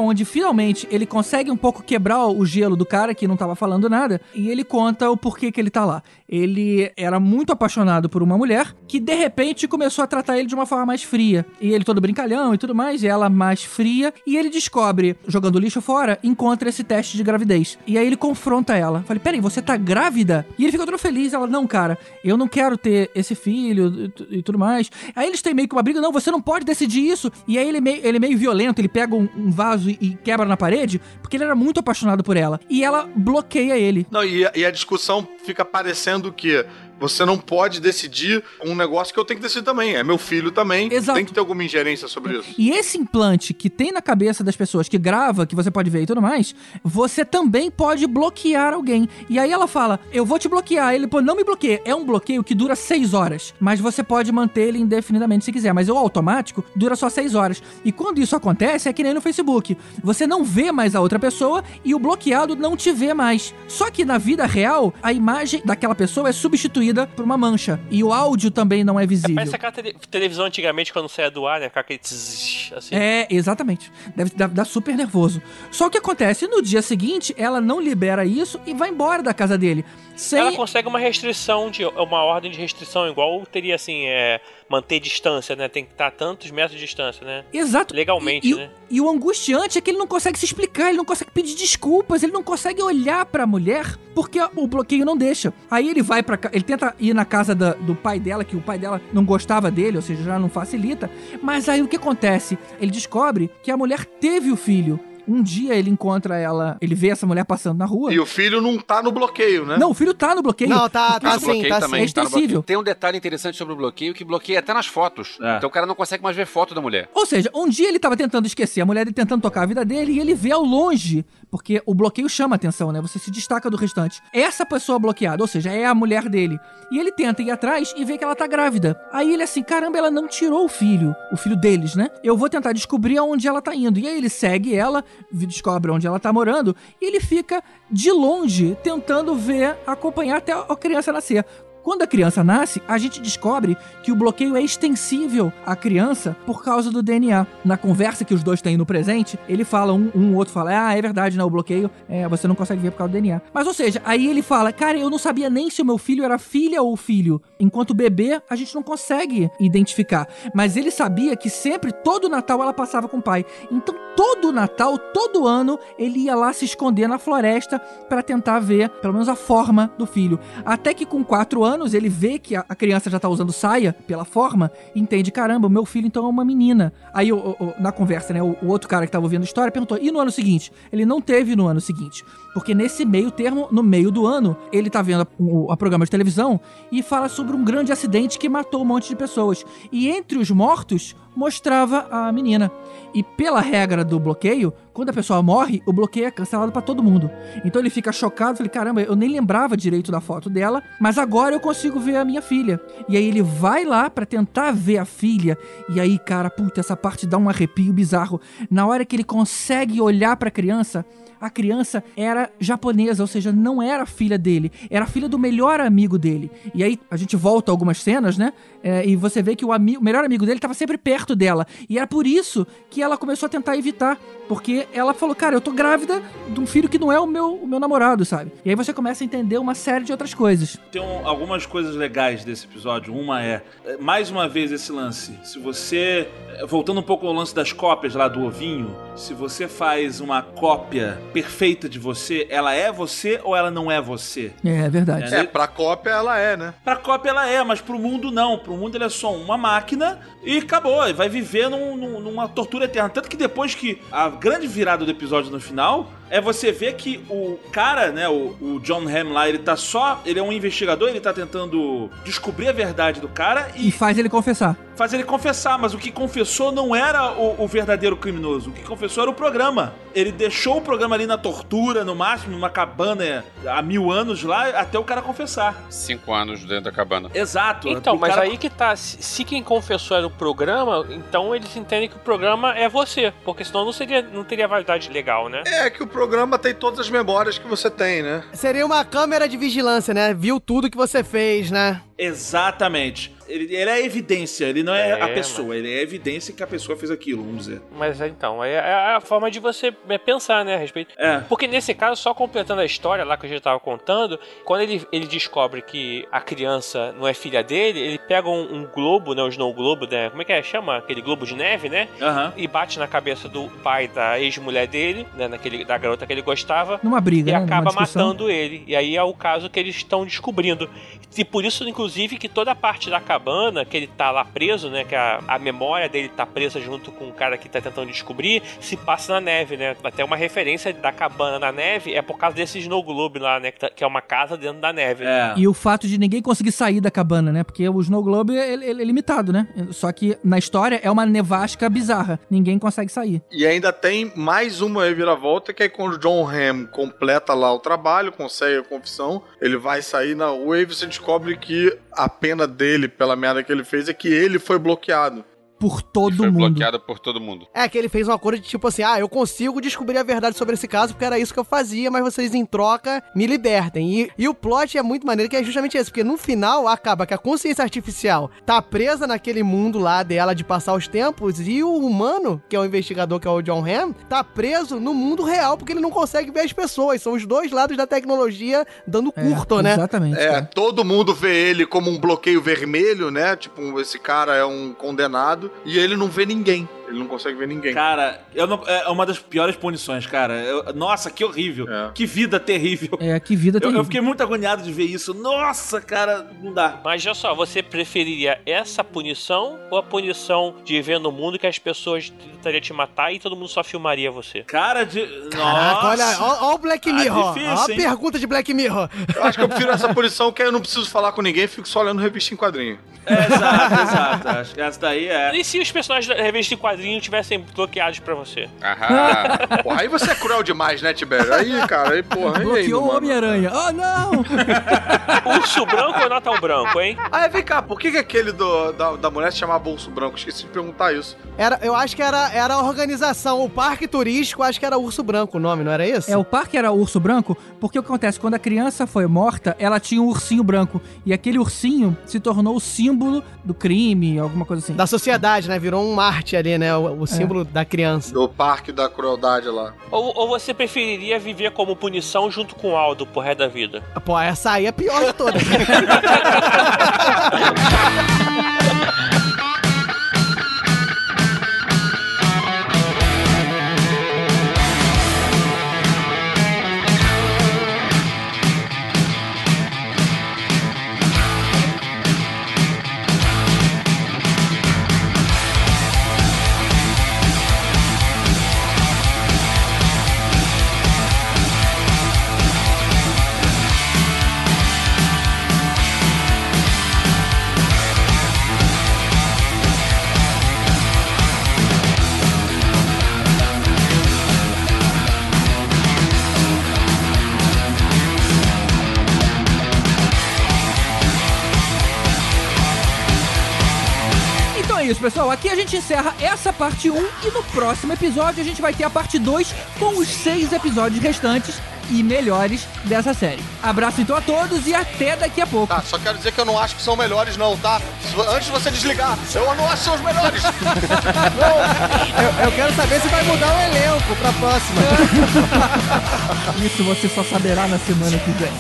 onde finalmente ele consegue um pouco quebrar o gelo do cara que não tava falando nada, e ele conta o porquê que ele tá lá. Ele era muito apaixonado por uma mulher que de repente começou a tratar ele de uma forma mais fria. E ele todo brincalhão e tudo mais, e ela mais fria, e ele descobre, jogando lixo fora, encontra esse teste de gravidez. E aí ele confronta ela. Falei, peraí, você tá grávida? E ele fica todo feliz. Ela, não, cara, eu não quero ter esse filho e tudo mais. Aí eles têm meio que uma briga, não, você não pode decidir isso. E aí ele é meio violento, ele pega um vaso e quebra na parede, porque ele era muito apaixonado por ela. E ela bloqueia ele. Não, e a discussão fica parecendo que você não pode decidir um negócio que eu tenho que decidir também. É meu filho também. Exato. Tem que ter alguma ingerência sobre isso. E esse implante que tem na cabeça das pessoas, que grava, que você pode ver e tudo mais, você também pode bloquear alguém. E aí ela fala, eu vou te bloquear. Ele, pô, não me bloqueia. É um bloqueio que dura 6 horas. Mas você pode manter ele indefinidamente se quiser. Mas o automático dura só 6 horas. E quando isso acontece, é que nem no Facebook. Você não vê mais a outra pessoa e o bloqueado não te vê mais. Só que na vida real, a imagem daquela pessoa é substituída por uma mancha. E o áudio também não é visível. Parece aquela televisão antigamente quando saia do ar, né? Com aquele tzzz, assim. É, exatamente. Deve dar super nervoso. Só o que acontece, no dia seguinte, ela não libera isso e vai embora da casa dele. Ela consegue uma restrição, uma ordem de restrição, igual teria assim, manter distância, né? Tem que estar a tantos metros de distância, né? Exato. Legalmente, né? E o angustiante é que ele não consegue se explicar, ele não consegue pedir desculpas, ele não consegue olhar pra mulher porque o bloqueio não deixa. Aí ele vai ele tenta ir na casa do pai dela, que o pai dela não gostava dele, ou seja, já não facilita. Mas aí o que acontece? Ele descobre que a mulher teve o filho. Um dia ele encontra ela, ele vê essa mulher passando na rua. E o filho não tá no bloqueio, né? Não, o filho tá no bloqueio. Não, tá sim, tá sim. É extensível. Tem um detalhe interessante sobre o bloqueio que bloqueia até nas fotos. Então o cara não consegue mais ver foto da mulher. Ou seja, um dia ele tava tentando esquecer a mulher dele, tentando tocar a vida dele, e ele vê ao longe, porque o bloqueio chama a atenção, né? Você se destaca do restante. Essa pessoa bloqueada, ou seja, é a mulher dele. E ele tenta ir atrás e vê que ela tá grávida. Aí ele assim, caramba, ela não tirou o filho deles, né? Eu vou tentar descobrir aonde ela tá indo. E aí ele segue ela, descobre onde ela tá morando, e ele fica de longe tentando acompanhar até a criança nascer. Quando a criança nasce, a gente descobre que o bloqueio é extensível à criança por causa do DNA. Na conversa que os dois têm no presente, ele fala, o outro fala, é verdade, né, o bloqueio, você não consegue ver por causa do DNA. Mas, ou seja, aí ele fala, cara, eu não sabia nem se o meu filho era filha ou filho. Enquanto bebê, a gente não consegue identificar. Mas ele sabia que sempre, todo Natal, ela passava com o pai. Então, todo Natal, todo ano, ele ia lá se esconder na floresta pra tentar ver, pelo menos, a forma do filho. Até que com 4 anos, ele vê que a criança já tá usando saia pela forma e entende, caramba, o meu filho então é uma menina. Aí na conversa, né, o outro cara que tava ouvindo a história perguntou, e no ano seguinte? Ele não teve no ano seguinte, porque nesse meio termo, no meio do ano, ele tá vendo a programa de televisão e fala sobre um grande acidente que matou um monte de pessoas. E entre os mortos, mostrava a menina. E pela regra do bloqueio, quando a pessoa morre, o bloqueio é cancelado pra todo mundo. Então ele fica chocado, falei, caramba, eu nem lembrava direito da foto dela, mas agora eu consigo ver a minha filha. E aí ele vai lá pra tentar ver a filha, e aí, cara, puta, essa parte dá um arrepio bizarro. Na hora que ele consegue olhar pra criança, a criança era japonesa, ou seja, não era filha dele, era filha do melhor amigo dele. E aí a gente volta a algumas cenas, né? E você vê que o melhor amigo dele estava sempre perto dela. E era por isso que ela começou a tentar evitar, porque ela falou, cara, eu tô grávida de um filho que não é o meu namorado, sabe? E aí você começa a entender uma série de outras coisas. Tem algumas coisas legais desse episódio. Uma mais uma vez, esse lance. Se você, voltando um pouco ao lance das cópias lá do ovinho, se você faz uma cópia perfeita de você, ela é você ou ela não é você? É verdade. Pra cópia ela é, né? Pra cópia ela é, mas pro mundo não. Pro mundo ele é só uma máquina e acabou. Ele vai viver numa tortura eterna. Tanto que depois que a grande virada do episódio no final é você ver que o cara, né, o John Hamm lá, ele é um investigador, ele tá tentando descobrir a verdade do cara e faz ele confessar. Faz ele confessar, mas o que confessou não era o verdadeiro criminoso. O que confessou era o programa. Ele deixou o programa ali na tortura, no máximo, numa cabana há 1000 anos lá, até o cara confessar. 5 anos dentro da cabana. Exato. Então, mas aí que tá, se quem confessou era o programa, então eles entendem que o programa é você, porque senão não teria validade legal, né? É que o programa tem todas as memórias que você tem, né? Seria uma câmera de vigilância, né? Viu tudo que você fez, né? Exatamente. Ele é evidência, ele não é a pessoa, ele é evidência que a pessoa fez aquilo, vamos dizer. Mas então, é a forma de você pensar, né, a respeito. Porque nesse caso, só completando a história lá que a gente tava contando, quando ele descobre que a criança não é filha dele, ele pega um globo, né, o Snow Globo, né, como é que chama? Aquele globo de neve, né? E bate na cabeça do pai da ex-mulher dele, né, da garota que ele gostava. Numa briga, e né? acaba matando ele. E aí é o caso que eles estão descobrindo. E por isso, inclusive, que toda a parte da cabana, que ele tá lá preso, né, que a memória dele tá presa junto com o cara que tá tentando descobrir, se passa na neve, né? Até uma referência da cabana na neve é por causa desse Snow Globe lá, né, que é uma casa dentro da neve. E o fato de ninguém conseguir sair da cabana, né? Porque o Snow Globe ele é limitado, né? Só que na história é uma nevasca bizarra. Ninguém consegue sair. E ainda tem mais uma reviravolta, que é quando o John Hamm completa lá o trabalho, consegue a confissão, ele vai sair na rua e você descobre que a pena dele, pela merda que ele fez, é que ele foi bloqueado. Por todo mundo. Foi bloqueado por todo mundo. É que ele fez um acordo de tipo assim, eu consigo descobrir a verdade sobre esse caso porque era isso que eu fazia, mas vocês em troca me libertem. E o plot é muito maneiro, que é justamente esse, porque no final acaba que a consciência artificial tá presa naquele mundo lá dela de passar os tempos e o humano, que é o investigador, que é o John Hamm, tá preso no mundo real porque ele não consegue ver as pessoas. São os dois lados da tecnologia dando curto, né? Exatamente. Todo mundo vê ele como um bloqueio vermelho, né? Tipo, esse cara é um condenado. E ele não vê ninguém. Ele não consegue ver ninguém. Cara, é uma das piores punições, cara. Nossa, que horrível. Que vida terrível. Que vida terrível. Eu fiquei muito agoniado de ver isso. Nossa, cara, não dá. Mas olha só, você preferiria essa punição ou a punição de ver no mundo que as pessoas tentariam te matar e todo mundo só filmaria você? Cara, Caraca, olha o Black Mirror. difícil, olha a pergunta de Black Mirror. Eu acho que eu prefiro essa punição, que aí eu não preciso falar com ninguém, fico só lendo revista em quadrinho. Exato. Acho que essa daí E se os personagens da revista em quadrinho tivessem bloqueados pra você? Porra, aí você é cruel demais, né, Tibério? Aí, cara, aí, porra. Bloqueou o Homem-Aranha. Não! Urso branco ou Natal branco, hein? Vem cá, por que aquele da mulher se chamava Urso Branco? Esqueci de perguntar isso. Eu acho que era a organização, o parque turístico, acho que era Urso Branco o nome, não era isso? O parque era Urso Branco, porque o que acontece? Quando a criança foi morta, ela tinha um ursinho branco. E aquele ursinho se tornou o símbolo do crime, alguma coisa assim. Da sociedade, né? Virou um Marte ali, né? O símbolo da criança. Do parque da crueldade lá. Ou você preferiria viver como punição junto com o Aldo pro resto da vida? Pô, essa aí é a pior de todas. Pessoal, aqui a gente encerra essa parte 1 e no próximo episódio a gente vai ter a parte 2 com os 6 episódios restantes e melhores dessa série. Abraço então a todos e até daqui a pouco. Tá, só quero dizer que eu não acho que são melhores não, tá? Antes de você desligar, eu não acho que são os melhores. eu quero saber se vai mudar o elenco pra próxima. Isso você só saberá na semana que vem.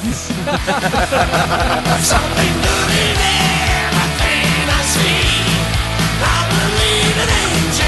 I believe in angels.